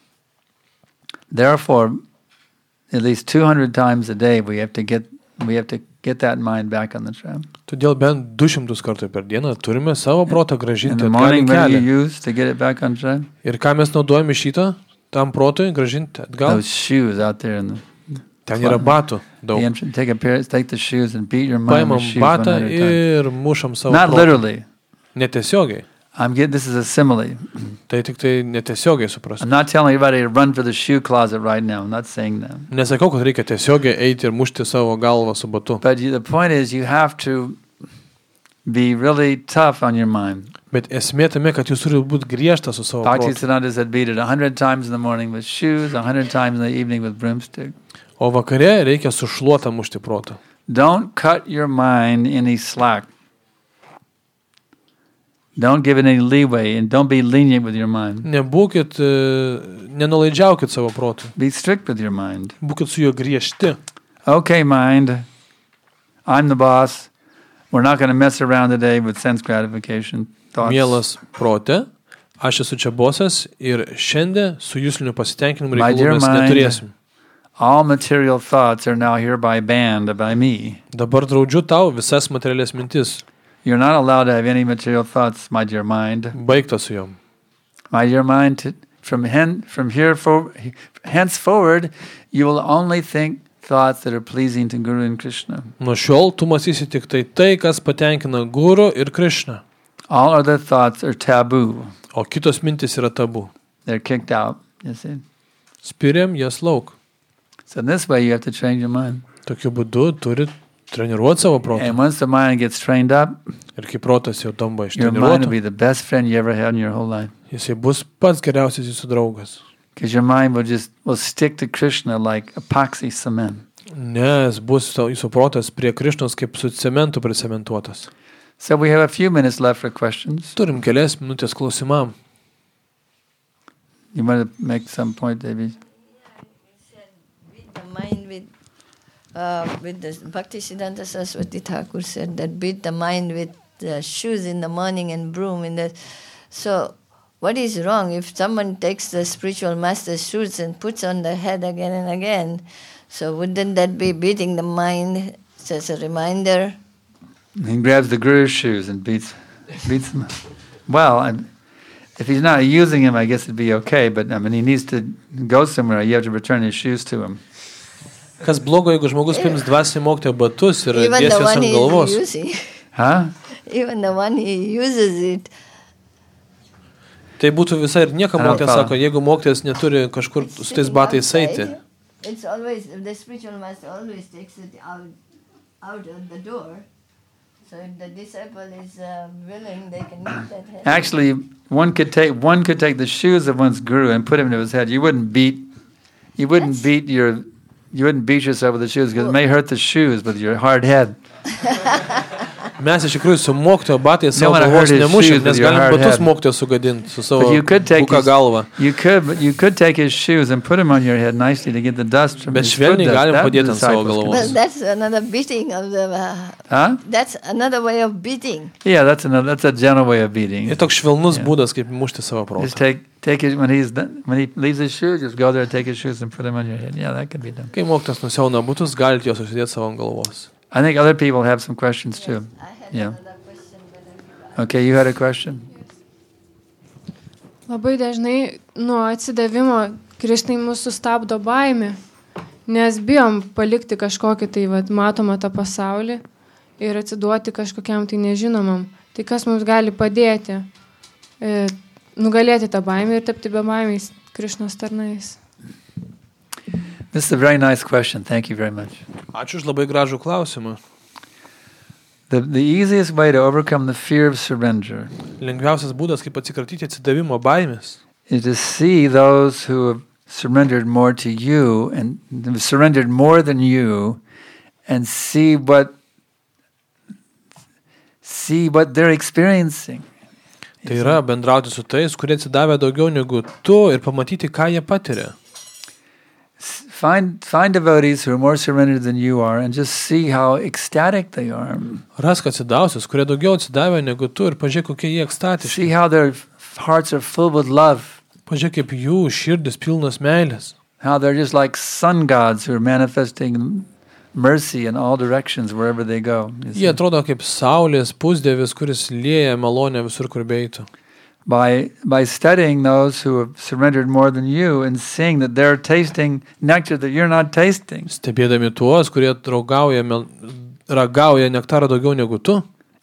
therefore, at least 200 times a day we have to get that mind back on the track. Todėl bent 200 kartų per dieną turime savo protą gražinti atgal į kelią. In the morning, what do you use to get it back on track? Ir ką mes naudojame šitą tam protui gražinti atgal? Those shoes out there in the ten yra batų daug. Take the shoes and beat your mind with shoes. Paimam batą ir mušam savo protą. Not literally. Netiesiogiai. This is a simile. Tai tik tai netiesiogiai suprasti. I'm not telling everybody to run for the shoe closet right now. I'm not saying that. Nesakau, kad reikia tiesiogiai eiti ir mušti savo galvą su batu. But the point is you have to be really tough on your mind. Bet esmė tame, kad jūs turite būti griežtas su savo protu. Bhaktisiddhanta said beat it 100 times in the morning with shoes, 100 times in the evening with broomstick. O vakare reikia su šluota mušti protą. Don't cut your mind any slack. Don't give it any leeway and don't be lenient with your mind. Nenulaidžiaukit savo protu. Be strict with your mind. Būkit su juo griežti. Okay, mind. I'm the boss. We're not going to mess around today with sense gratification thoughts. Mielas prote, aš esu čia bosas ir šiandien su jusliniu pasitenkinimu reikalų mes neturėsim. All material thoughts are now hereby banned by me. Dabar draudžiu tau visas materialias mintis. You're not allowed to have any material thoughts, my dear mind. Baigta su jom. My dear mind, from henceforward, you will only think thoughts that are pleasing to Guru and Krishna. Nuo šiol tu mąstysi tik tai, kas patenkina Guru ir Krishna. All other thoughts are taboo. O kitos mintis yra tabu. They're kicked out, you see. Spiriam jas lauk. So in this way you have to train your mind. Tokiu būdu turi treniruoti savo protą. And once the mind gets trained up, ir kai protas jau tampa ištreniruotas, your mind will be the best friend you ever had in your whole life. Jisai bus pats geriausias jūsų draugas. Because your mind will stick to Krishna like epoxy cement. Nes bus jūsų protas prie Krishnos kaip su cementu pricementuotas. So we have a few minutes left for questions. Turim kelias minutės klausimam. You want to make some point, Devi? The mind with the Bhaktisiddhanta Saraswati Thakur said that beat the mind with the shoes in the morning and broom in the. So, what is wrong if someone takes the spiritual master's shoes and puts on the head again and again? So, wouldn't that be beating the mind as a reminder? He grabs the Guru's shoes and beats them. Well, if he's not using them, I guess it'd be okay. But I mean, he needs to go somewhere. You have to return his shoes to him. Kas blogo, jeigu žmogus paims dvasinį mokytojo batus ir dės jas ant galvos? Even the one he uses it. Tai būtų visai ir niekam mokytojas sako, jeigu mokytojas neturi kažkur su tais batais eiti. It's always, the spiritual master always takes it out out of the door. So if the disciple is willing, they can make that head. Actually, one could take the shoes of one's guru and put them into his head. You wouldn't beat yourself with the shoes because it may hurt the shoes with your hard head. Mes iš tikrųjų su mokytojo batais savo galvos nemušim, nes galim batus mokytojo sugadinti su savo buka galva. You could take his shoes and put them on your head nicely to get the dust from his foot. Bet švelniai galim padėti ant savo galvos. Well, that's another beating of the... That's another way of beating. Yeah, that's a gentle way of beating. Ir toks švelnus būdas, kaip mušti savo protą. Just take it when he leaves his shoes, just go there, take his shoes and put them on your head. Yeah, that could be done. Kai mokytojas nusiauna butus, galite juos užsidėti savo ant galvos. I think other people have some questions too. I had another question. Okay, you had a question? Labai dažnai nuo atsidavimo Kristai mūsų sustabdo baimė, nes bijom palikti kažkokį tai matomą tą pasaulį ir atsiduoti kažkokiam tai nežinomam. Tai kas mums gali padėti nugalėti tą baimę ir tapti be baimės Krišnos tarnais? This is a very nice question. Thank you very much. Ačiū už labai gražų klausimą. The easiest way to overcome the fear of surrender Lengviausias būdas, kaip atsikratyti atsidavimo baimės, is to see those who have surrendered more to you and have surrendered more than you and see what they're experiencing. tai yra bendrauti su tais, kurie atsidavė daugiau negu tu ir pamatyti, ką jie patiria. Find devotees who are more surrendered than you are and just see how ecstatic they are. Rask atsidausius, kurie daugiau atsidavė negu tu ir pažiūrėk, kokie jie ekstatiški. See how their hearts are filled with love. Pažiūrėk, kaip jų širdis pilnas meilės. How they're just like sun gods who are manifesting mercy in all directions wherever they go. Jie atrodo kaip saulės pusdievis, kuris lieja malonę visur, kur beitų. By studying those who have surrendered more than you and seeing that they're tasting nectar that you're not tasting. Stebėdami tuos, kurie ragauja nektarą daugiau negu tu.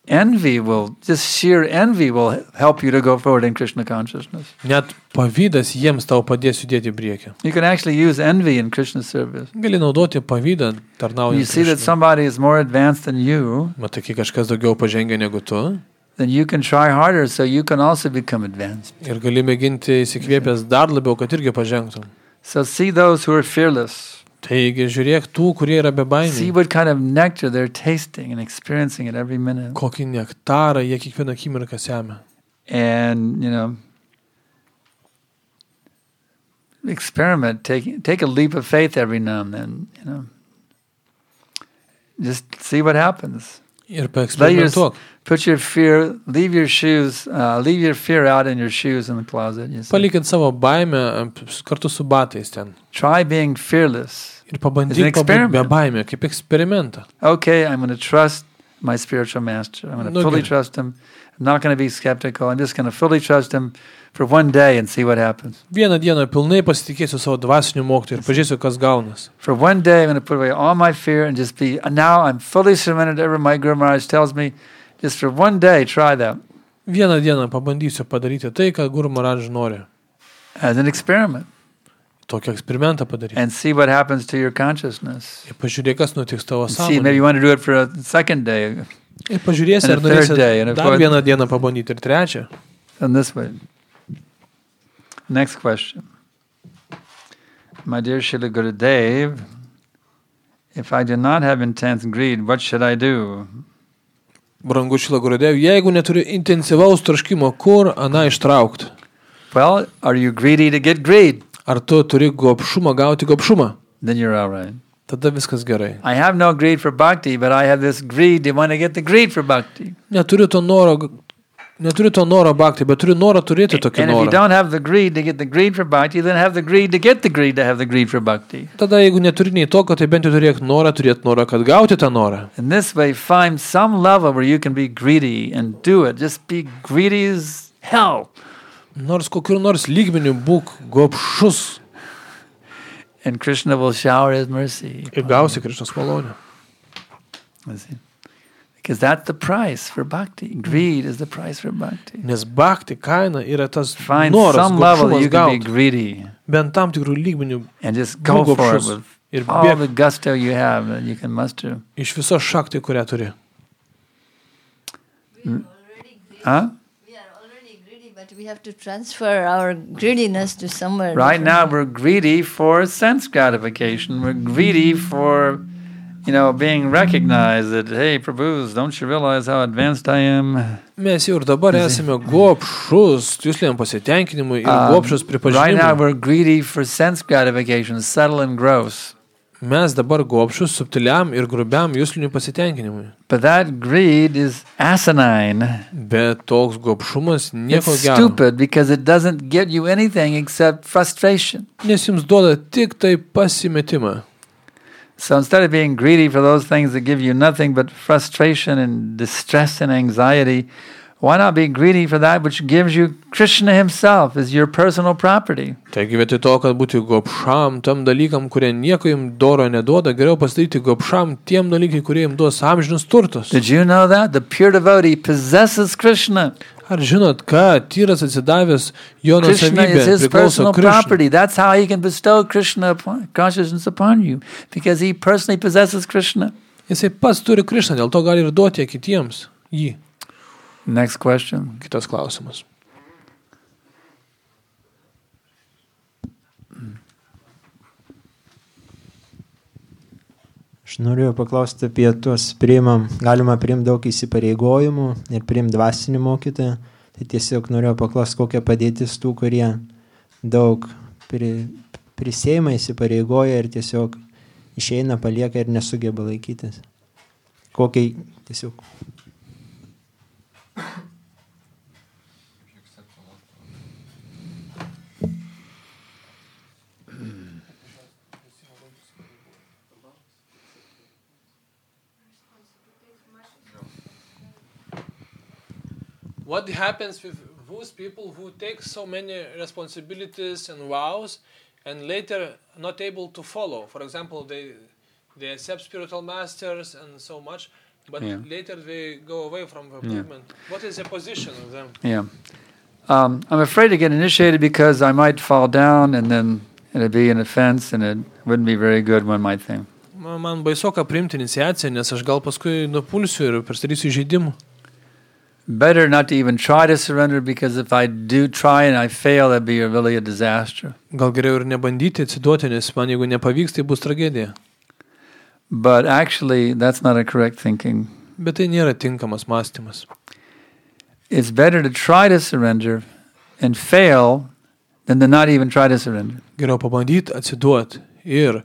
Sheer envy will help you to go forward in Krishna consciousness. Net pavydas jiems tau padės judėti į priekį. You can actually use envy in Krishna service. Gali naudoti pavydą tarnaujant. You see that somebody is more advanced than you. Matai, kai kažkas daugiau pažengia negu tu. Then you can try harder so you can also become advanced. Ir gali mėginti įsikvėpęs dar labiau, kad irgi pažengtum. So see those who are fearless. Taigi žiūrėk tų, kurie yra be baimės. See what kind of nectar they're tasting and experiencing it every minute. Kokį nektarą jie kiekvieną akimirką semia. And, experiment, take a leap of faith every now and then, Just see what happens. Ir paeksperimentuok. Leave your fear out in your shoes in the closet. Palikit savo baimę kartu su batais ten. Try being fearless. Ir pabandyk pabūti be baimę, kaip eksperimentą. Okay, I'm going to trust my spiritual master. I'm going to fully trust him. I'm not going to be skeptical. I'm just going to fully trust him for one day and see what happens. Vieną dieną pilnai pasitikėsiu savo dvasiniu mokytoju ir pažiūrėsiu, kas gaunas. For one day, I'm going to put away all my fear and just be, now I'm fully surrendered to whatever my Guru Maharaj tells me. Just for one day, try that. Vieną dieną pabandysiu padaryti tai, ką Guru Maharaj nori. As an experiment. Tokį eksperimentą padaryti. And see what happens to your consciousness. Ir pažiūrėk, kas nutiks tavo sąmonėje. See, maybe you want to do it for a second day. Ir pažiūrėsi, ar norėsi dar vieną dieną pabandyti ir trečią. And this way. Next question. My dear Srila Gurudev, if I do not have intense greed, what should I do? Brangus Šrila Gurudev, jeigu neturi intensyvaus troškimo, kur aną ištraukti? Well, are you greedy to get greed? Ar tu turi gobšumą gauti gobšumą? Then you're all right. Tada viskas gerai. I have no greed for bhakti, but I have this greed to want to get the greed for bhakti. Neturiu to noro bhakti, bet turiu norą turėti tokį And if norą. you don't have the greed to get the greed for bhakti, then have the greed to get the greed to have the greed for bhakti. Tada jeigu neturi nei tokio, tai bent jau turėk norą, kad gauti tą norą. In this way, find some level where you can be greedy and do it. Just be greedy as hell. Nors kokiu nors lygmeniu būk gobšus. And Krishna will shower his mercy. Ir gausi Krišnos malonę. The Because that's the price for bhakti. Greed is the price for bhakti. Nes bhakti kaina yra tas Find noras, some level gobšumas you can be gauti. greedy Bent tam tikrų lygmenių and just go for it gobšus with ir all bėg the gusto you have that you can muster. iš viso šaktai, kurią turi. Huh? We are already greedy, but we have to transfer our greediness to somewhere. Right different. now we're greedy for sense gratification. We're greedy for, being recognized that, hey, Prabhus, don't you realize how advanced I am? Mes jau ir dabar esame gobšus, tiksliam pasitenkinimui ir gobšus Right now pripažinimui. we're greedy for sense gratification, subtle and gross. Mes dabar gobšus subtiliam ir grubiam jusliniui pasitenkinimui. But that greed is asinine. Bet toks gobšumas nieko It's gero. stupid because it doesn't get you anything except frustration. Nes jums duoda tik tai pasimetimą. So instead of being greedy for those things that give you nothing but frustration and distress and anxiety, why not be greedy for that which gives you Krishna himself as your personal property? Taigi vietoj to, kad būti gobšam tam dalykam, kurie nieko jums doro neduoda, geriau pasidaryti gobšam tiem dalykai, kurie jums duos amžinus turtus. Did you know that? The pure devotee possesses Krishna. Ar žinot, kad tyras atsidavęs jo Krishna is nuosavybė his priklauso personal Krishnui? property. That's how he can bestow consciousness upon you, because he personally possesses Krishna. Jisai pats turi Krishną, dėl to gali ir duoti kitiems jį. Next question. Kitas klausimas. Aš noriu paklausti apie tuos galima priimti daug įsipareigojimų ir priimti dvasinį mokytoją. Tai tiesiog noriu paklausti, kokia padėtis tų, kurie daug prisėima, įsipareigoja ir tiesiog išeina, palieka ir nesugeba laikytis. Kokiai tiesiog. What happens with those people who take so many responsibilities and vows and later not able to follow? For example, they accept spiritual masters and so much, but later they go away from the movement. What is the position of them? Yeah. I'm afraid to get initiated because I might fall down and then it'd be an offense and it wouldn't be very good, one might think. Man baisoka priimti iniciaciją, nes aš gal paskui nupulsiu ir pristarysiu įžeidimų. Better not to even try to surrender, because if I do try and I fail, that'd be really a disaster. Gal geriau ir nebandyti atsiduoti, nes man jeigu nepavyks, tai bus tragedija. But actually, that's not a correct thinking. Bet tai nėra tinkamas mąstymas. It's better to try to surrender and fail than to not even try to surrender. Geriau pabandyti atsiduoti ir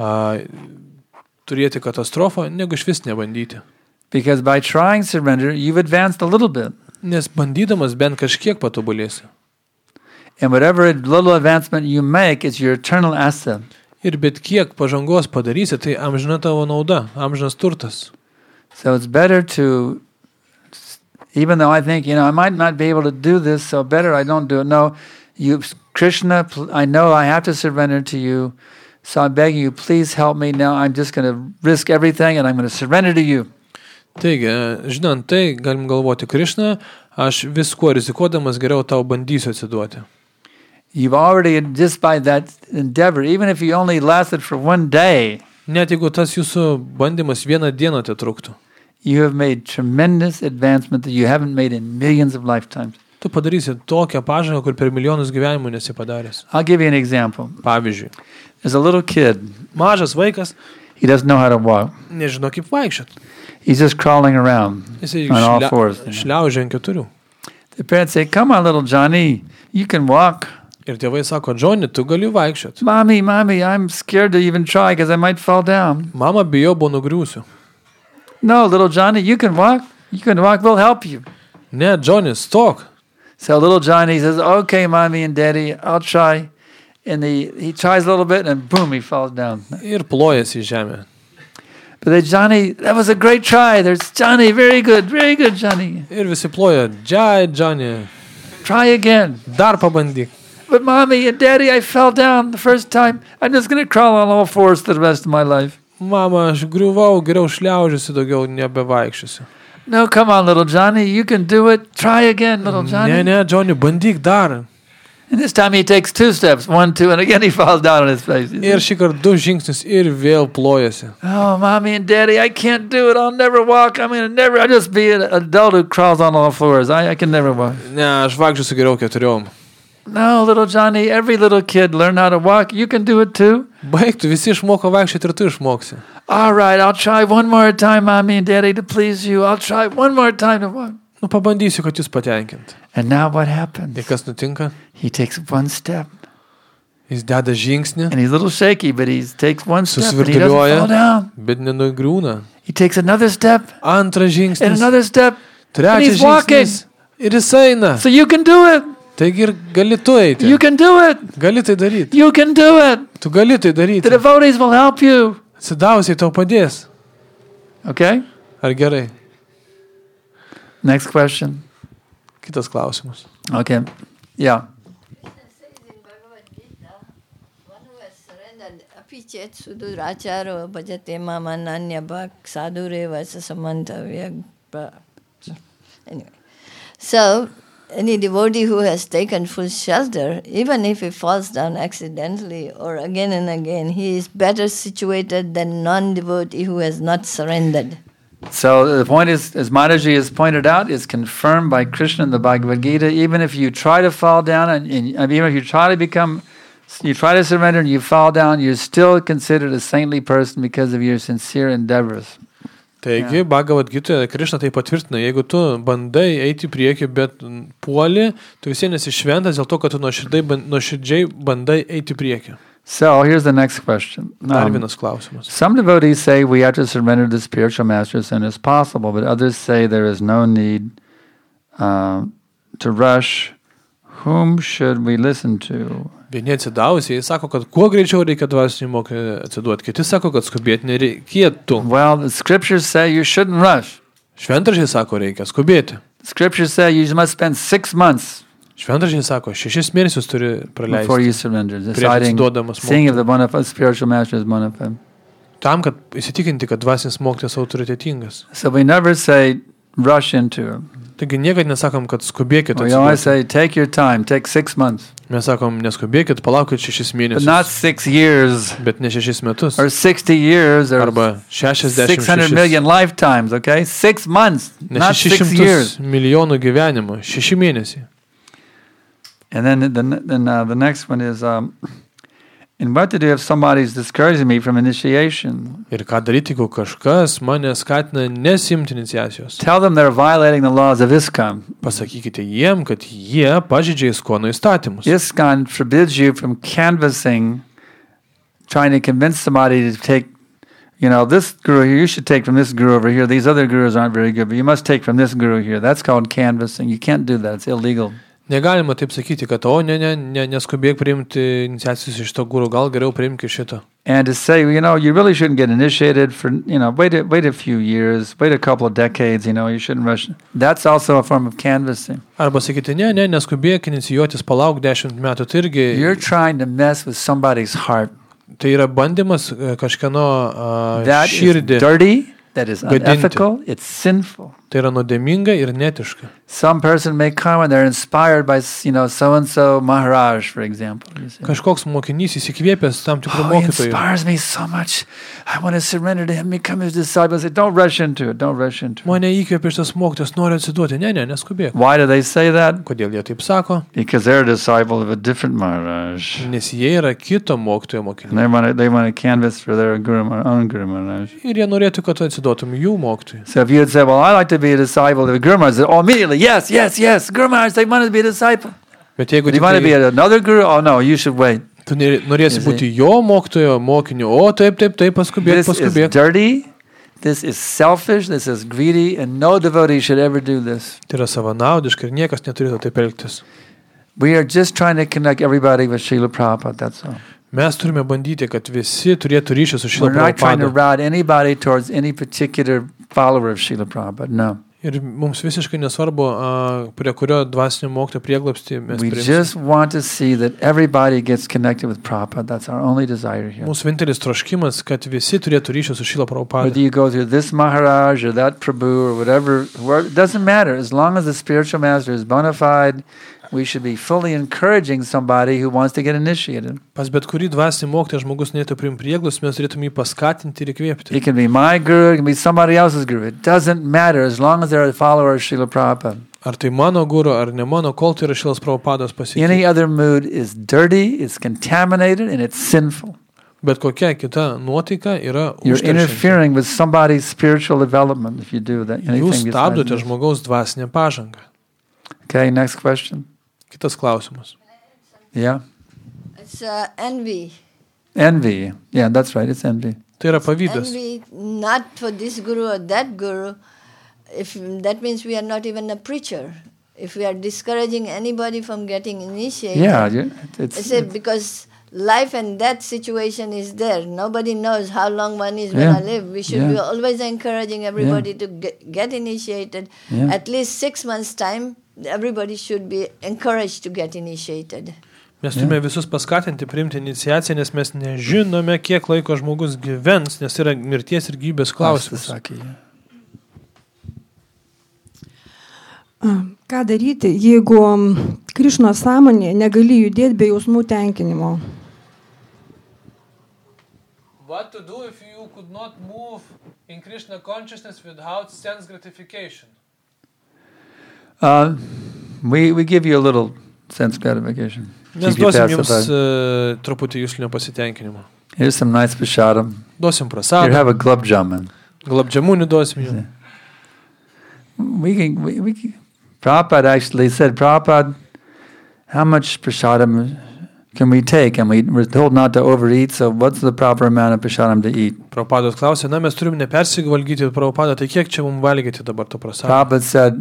turėti katastrofą, negu išvis nebandyti. Because by trying surrender, you've advanced a little bit. Nes bandydamas bent kažkiek patobulėsi. And whatever little advancement you make, it's your eternal asset. Ir bet kiek pažangos padarysi, tai amžina tavo nauda, amžinas turtas. So it's better to, even though I think, I might not be able to do this, so better I don't do it. No, Krishna, I know I have to surrender to you, so I'm begging you, please help me now. I'm just going to risk everything and I'm going to surrender to you. Taigi, žinant tai, galim galvoti, Krishna, aš viskuo rizikuodamas geriau tau bandysiu atsiduoti. You've already, just by that endeavor, even if you only lasted for one day, Net jeigu tas jūsų bandymas vieną dieną atitruktų, you have made tremendous advancement that you haven't made in millions of lifetimes. tu padarysi tokią pažangą, kur per milijonus gyvenimų nesi padaręs. I'll give you an example. Pavyzdžiui, There's a little kid. mažas vaikas He doesn't know how to walk. nežino kaip vaikščiot. He's just crawling around Jisai on all fours. šliaužia ant keturių. The parents say, come on, little Johnny, you can walk. Ir tėvai sako, Džoni, tu gali vaikščiot. Mommy, I'm scared to even try because I might fall down. Mama, bijau, buvo nugriūsiu. No, little Johnny, you can walk. You can walk, we'll help you. Ne, Džoni, stok. So little Johnny says, okay, Mommy and Daddy, I'll try. And he tries a little bit and boom, he falls down. Ir plojasi į žemę. But then Johnny, that was a great try. There's Johnny, very good, Johnny. Ir visi ploja, Džoni, Try again. dar pabandyk. But Mommy and Daddy, I fell down the first time. I'm just going to crawl on all fours the rest of my life. Mama, aš griuvau, geriau šliaužiusi, daugiau nebevaikščiusiu. No, come on, little Johnny, you can do it. Try again, little Johnny. Ne, Johnny, bandyk dar. And this time he takes 2 steps, 1, 2, and again he falls down on his face. Ir šį kartą 2 žingsnius ir vėl plojasi. Oh, mommy and daddy, I can't do it. I'll never walk. I'll just be an adult who crawls on all fours. I can never walk. Ne, aš vaikščiosiu geriau 4. No, little Johnny, every little kid learn how to walk. You can do it too. Baigtų, visi išmoko vaikščioti ir tu išmoksi. All right, I'll try one more time, mommy and daddy, to please you. I'll try one more time to walk. Nu, pabandysiu, kad jūs patenkint. And now what happens? Ir kas nutinka? He takes 1 step. Jis deda žingsnį, And he's a little shaky, but he takes 1 step and he doesn't fall susvirduliuoja, down. bet nenugriūna. He takes another step Antras and žingsnis, another step. And trečias he's walking. žingsnis. Ir jis eina. So you can do it. Taigi ir gali tu eiti. You can do it. Gali tai daryti. You can do it. Tu gali tai The daryti. devotees will help you. Atsidausiai tau padės. Okay? Ar gerai? Next question. Kitas klausimas. Okay. Yeah. It says in Bhagavad Gita, one who has surrendered apichet suduracharo bhajate mamananya bhak sadureva samantavya. Anyway, so any devotee who has taken full shelter, even if he falls down accidentally or again and again, he is better situated than non-devotee who has not surrendered. So the point is, as Mataji has pointed out, is confirmed by Krishna in the Bhagavad Gita. Even if you try to fall down, and even if you try to surrender and you fall down, you're still considered a saintly person because of your sincere endeavors. Taigi, Bhagavad Gita, Krishna tai patvirtina, jeigu tu bandai eiti į priekį, bet puoli, tu vis vien esi šventas dėl to, kad tu nuoširdžiai bandai eiti į priekį. So here's the next question. Dar vienas klausimas. Some devotees say we have to surrender to spiritual master as soon as possible, but others say there is no need to rush. Whom should we listen to? Vieni atsidausiai sako, kad kuo greičiau reikia dvasinį mokymą atsiduoti. Kiti sako, kad skubėti nereikėtų. Well, the scriptures say you shouldn't rush. Šventražiai sako, reikia skubėti. Scriptures say you must spend 6 months Šventražiai sako, 6 mėnesius turi before you praleisti. surrender, deciding, seeing if the bona fide spiritual master is bona fide. Tam, kad įsitikinti, kad dvasinis mokytojas autoritetingas. So we never say rush into it. Taigi niekad nesakom, kad skubėkit We always atsiduoti. say take your time, take 6 months, Mes sakom, neskubėkit, palaukit 6 but not mėnesius, 6 years bet ne 6 metus. or 60 years or Arba 600 66. million lifetimes, okay? 6 months, Ne not 6 years. 600 milijonų gyvenimų, 6 mėnesiai. And then the next one is, and what to do if somebody's discouraging me from initiation? Ir ką daryti, jeigu kažkas mane skatina nesimti iniciacijos? Tell them they're violating the laws of ISKCON. Pasakykite jiem, kad jie pažeidžia ISKCONo įstatymus. ISKCON forbids you from canvassing, trying to convince somebody to take, this guru here, you should take from this guru over here. These other gurus aren't very good, but you must take from this guru here. That's called canvassing. You can't do that. It's illegal. Negalima taip sakyti, kad neskubėk priimti iniciacijos iš to guru, gal geriau priimk iš šito. And to say, you really shouldn't get initiated for, wait a few years, wait a couple of decades, you shouldn't rush. That's also a form of canvassing. Arba sakyti, neskubėk inicijuotis, palauk 10 metų, tai irgi You're trying to mess with somebody's heart. tai yra bandymas kažkieno That is širdį. dirty, that is Gadinti. unethical, it's sinful. Tai yra nuodėminga ir netiška. Some person may come and they're inspired by, so-and-so Maharaj, for example. You see. Kažkoks mokinys įsikvėpęs tam tikrų Oh, he mokytojų. inspires me so much. I want to surrender to him, become his disciple. I say, don't rush into it. Don't rush into it. Mane įkvėpė šitas mokytojas, nori atsiduoti. Neskubėk. Why do they say that? Kodėl jie taip sako? Because they're a disciple of a different Maharaj. Nes jie yra kito mokytojo mokiniai. And they want to canvass for their own Guru Maharaj. Ir jie norėtų, kad tu atsiduotum jų mokytojui. So if you had said, well, I like to be a disciple of the Guru Maharaj, oh, immediately, yes, Guru Maharaj, they want to be a disciple. Bet jeigu If you want to be another Guru, oh no, you should wait. tu norėsi You see? būti jo mokytojo mokiniu, o taip, paskubėk, This is paskubėk. dirty, this is selfish, this is greedy, and no devotee should ever do this. Tai yra savanaudiška ir niekas neturėtų taip elgtis. We are just trying to connect everybody with Srila Prabhupada, that's all. Mes turime bandyti, kad visi turėtų ryšį su We're Šrila not trying to Prabhupada. route anybody towards any particular follower of Srila Prabhupada, no. Ir mums visiškai nesvarbu, prie kurio dvasinio mokytojo prieglobstį mes We priimsime. just want to see that everybody gets connected with Prabhupada. That's our only desire here. Mūsų vienintelis troškimas, kad visi turėtų ryšį su Šrila Prabhupada. Whether you go through this Maharaj or that Prabhu or whatever, it doesn't matter. As long as the spiritual master is bona fide, we should be fully encouraging somebody who wants to get initiated. Pas bet kurį dvasinį mokytoją žmogus norėtų priimti prieglobstį, mes turėtume jį paskatinti ir įkvėpti. It can be my guru, it can be somebody else's guru. It doesn't matter as long as they're a follower of Srila Prabhupada. Ar tai mano guru, ar ne mano, kol tai yra Šrilas Prabhupados pasikeitimas. Any other mood is dirty, it's contaminated, and it's sinful. Bet kokia kita nuotaika yra You're užteršianti. interfering with somebody's spiritual development if you do that. Jūs Anything besides stabdote this. žmogaus dvasinę pažangą. Okay, next question. Kitas klausimas. Yeah? It's envy. Envy. Yeah, that's right, it's envy. Tai yra pavydas. Envy not for this guru or that guru. If that means we are not even a preacher. If we are discouraging anybody from getting initiated, Yeah, I it's say because life and death situation is there. Nobody knows how long one is Yeah. going to live. We should Yeah. be always encouraging everybody to get initiated. Yeah. At least 6 months' time, everybody should be encouraged to get initiated. Mes turime visus paskatinti priimti iniciaciją, nes mes nežinome, kiek laiko žmogus gyvens, nes yra mirties ir gyvybės klausimas. Saki, yeah. Ką daryti, jeigu Krišnos sąmonė negali judėti be jausmų tenkinimo? What to do if you could not move in Krishna consciousness without sense gratification? We give you a little sense gratification. Mes Keep you duosim jums pacified. truputį jūslinio pasitenkinimo. Here's some nice prashadam. Duosim Here, prasadą, have a glub jamun. glabdžiamūnį duosim jums. We can, Prabhupada actually said, Prabhupada, how much prasadam can we take? And we're told not to overeat, so what's the proper amount of prasadam to eat? Prabhupados klausė, na mes turim nepersivalgyti Prabhupadą, tai kiek čia mums valgyti dabar to prasadą? Prabhupada said,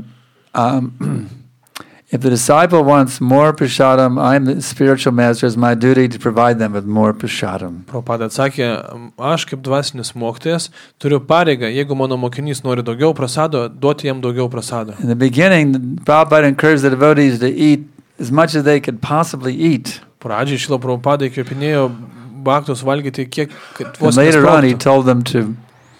if the disciple wants more prasadam, I'm the spiritual master, it's my duty to provide them with more prasadam. Prabhupada atsakė, aš kaip dvasinis mokytojas turiu pareigą, jeigu mano mokinys nori daugiau prasado, duoti jam daugiau prasado. In the beginning, Prabhupada encouraged the devotees to eat as much as they could possibly eat. Pradžiai Šrila Prabhupada įkvėpinėjo baktus valgyti kiek And vos later on, he nesprogtų. told them to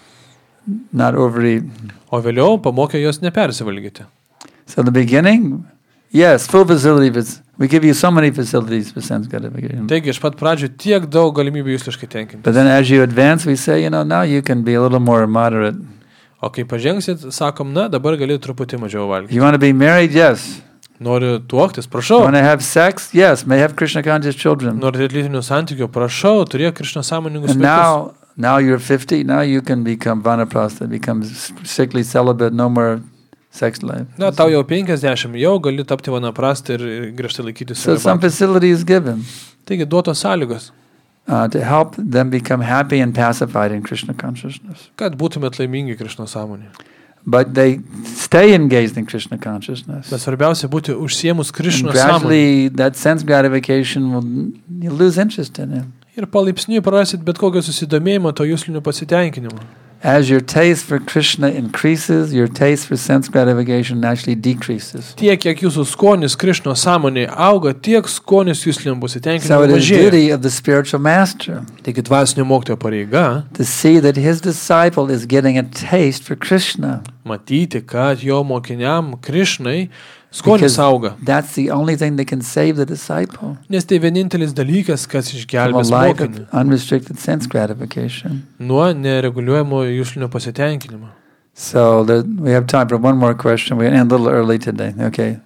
not overeat. O vėliau pamokė jos nepersivalgyti. So in the beginning, yes, full facility. We give you so many facilities for sense gratification. Taigi iš pat pradžių tiek daug galimybių jūsliškai tenkinti. But then as you advance, we say, now you can be a little more moderate. O kai pažengsit, sakom, na dabar gali truputį mažiau valgyti. You want to be married? Yes. Noriu tuoktis, You prašau. want to have sex? Yes. May have Krishna conscious children. Noriu turėti lytinių santykių, prašau, turėk Krišna sąmoningus And vaikus. now you're 50. Now you can become vanaprastha, become strictly celibate, no more sex life. Na, tau jau 50, jau gali tapti vanaprastą ir griežtai laikytis. So some facility is given Taigi duotos sąlygos, to help them become happy and pacified in Krishna consciousness. kad būtumėt laimingi Krišno sąmonė. But they stay engaged in Krishna consciousness. Bet svarbiausia būti užsiemus And Krišno sąmonė. gradually, that sense gratification you lose interest in it. Ir palaipsniui prarasit bet kokio susidomėjimo to jūslinių pasitenkinimo. As your taste for Krishna increases, your taste for sense gratification actually decreases. Tiek, kiek jūsų skonis Krišno sąmonėje auga, tiek skonis jūsliniam So pasitenkinimo it is mažėja. duty of the spiritual master Taigi dvasinio mokytojo pareiga to see that his disciple is getting a taste for Krishna. matyti, kad jo mokiniam Krišnai skonis auga. That's the only thing that can save the disciple Nes tai vienintelis dalykas, kas from a išgelbės life mokinį of unrestricted sense gratification. nuo nereguliuojamo jūslinio pasitenkinimo. So we have time for one more question. We're going to end a little early today. Okay.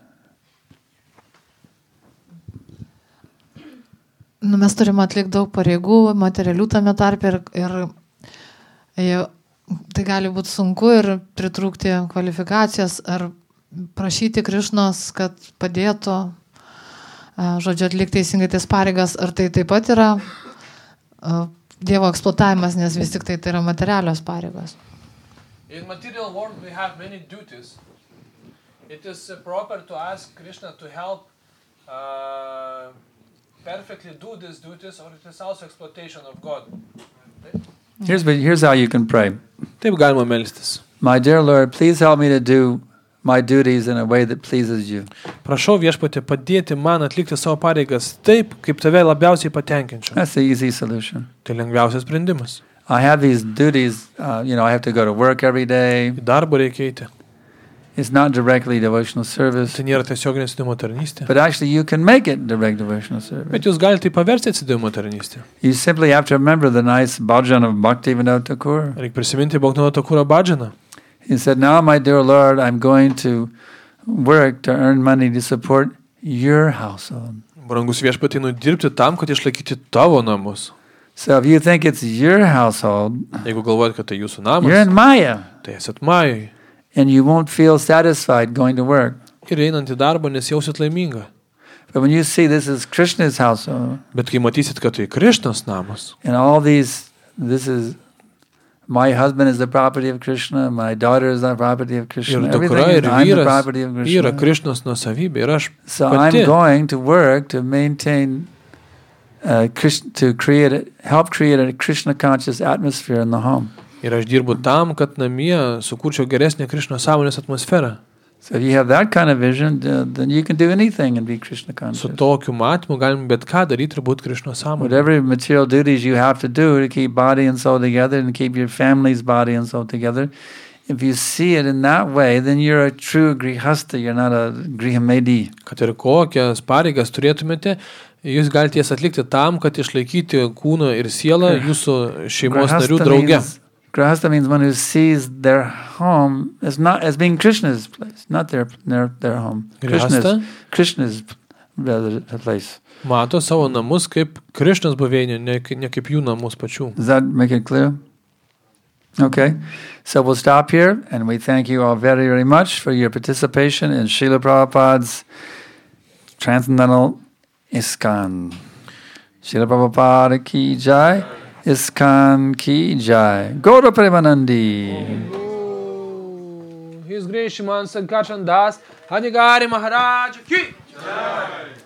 Mes turime atlikti daug pareigų, materialių tame tarpe ir tai gali būti sunku ir pritrūkti kvalifikacijos ar prašyti Krišnos, kad padėtų, žodžiu, atlikti teisingai tas pareigas, ar tai taip pat yra Dievo eksploatavimas, nes vis tik tai yra materialios pareigos. In material world we have many duties. It is proper to ask Krishna to help perfectly do these duties, or it is also exploitation of God. Here's how you can pray. Taip galima melstis. My dear Lord, please help me to do my duties in a way that pleases you. Prašau viešpatie padėti man atlikti savo pareigas taip, kaip tave labiausiai patenkinčiau. That's the easy solution. Tai lengviausias sprendimas. I have these duties, I have to go to work every day. Į darbą reikia eiti. It's not directly devotional service, Tai nėra tiesioginė atsidavimo tarnystė. but actually you can make it direct devotional service. Bet jūs galite tai paversti atsidavimo tarnystę. You simply have to remember the nice bhajan of Bhaktivinoda Thakur. Reikia prisiminti Bhaktivinoda Thakuro bhadžaną. He said, now, my dear Lord, I'm going to work to earn money to support your household. Brangus viešpatie, dirbti tam, kad išlaikyti tavo namus. So if you think it's your household, Jeigu galvojat, kad tai jūsų you're namas, in Maya, tai esat Majoj. and you won't feel satisfied going to work. Ir einant į darbą nesijausit laiminga. But when you see this is Krishna's household, Bet kai matysit, kad tai Krišnos namas, and all these, this is, my husband is the property of Krishna, my daughter is the property of ir Krishna, dukra, everything ir is, I'm the vyras property of yra Krishna. Krišnos nuosavybė. Ir aš So pati I'm going to work to maintain, help create a Krishna conscious atmosphere in the home. Ir aš dirbu tam, kad namie sukurčiau geresnę Krišnos sąmonės atmosferą. So if you have that kind of vision, then you can do anything and be Krishna Su conscious. tokiu matymu galim bet ką daryti ir būti Krišnos sąmonė. Whatever material duties you have to do to keep body and soul together and keep your family's body and soul together, if you see it in that way, then you're a true grihasta, you're not a grihamedi. Kad ir kokias pareigas turėtumėte, jūs galite jas atlikti tam, kad išlaikyti kūną ir sielą jūsų šeimos narių drauge. Grihasta means one who sees their home as being Krishna's place, not their home. Grihasta Krishna's place. Mato savo namus kaip Krišnos buveinė, ne kaip jų namus pačių. Does that make it clear? Okay, so we'll stop here, and we thank you all very, very much for your participation in Srila Prabhupada's Transcendental ISKCON. Srila Prabhupada ki jai, ISKCON ki jai. Gaura Premanandi. His Grace Shriman Sankarshan Das, Hadigari Maharaj ki jai.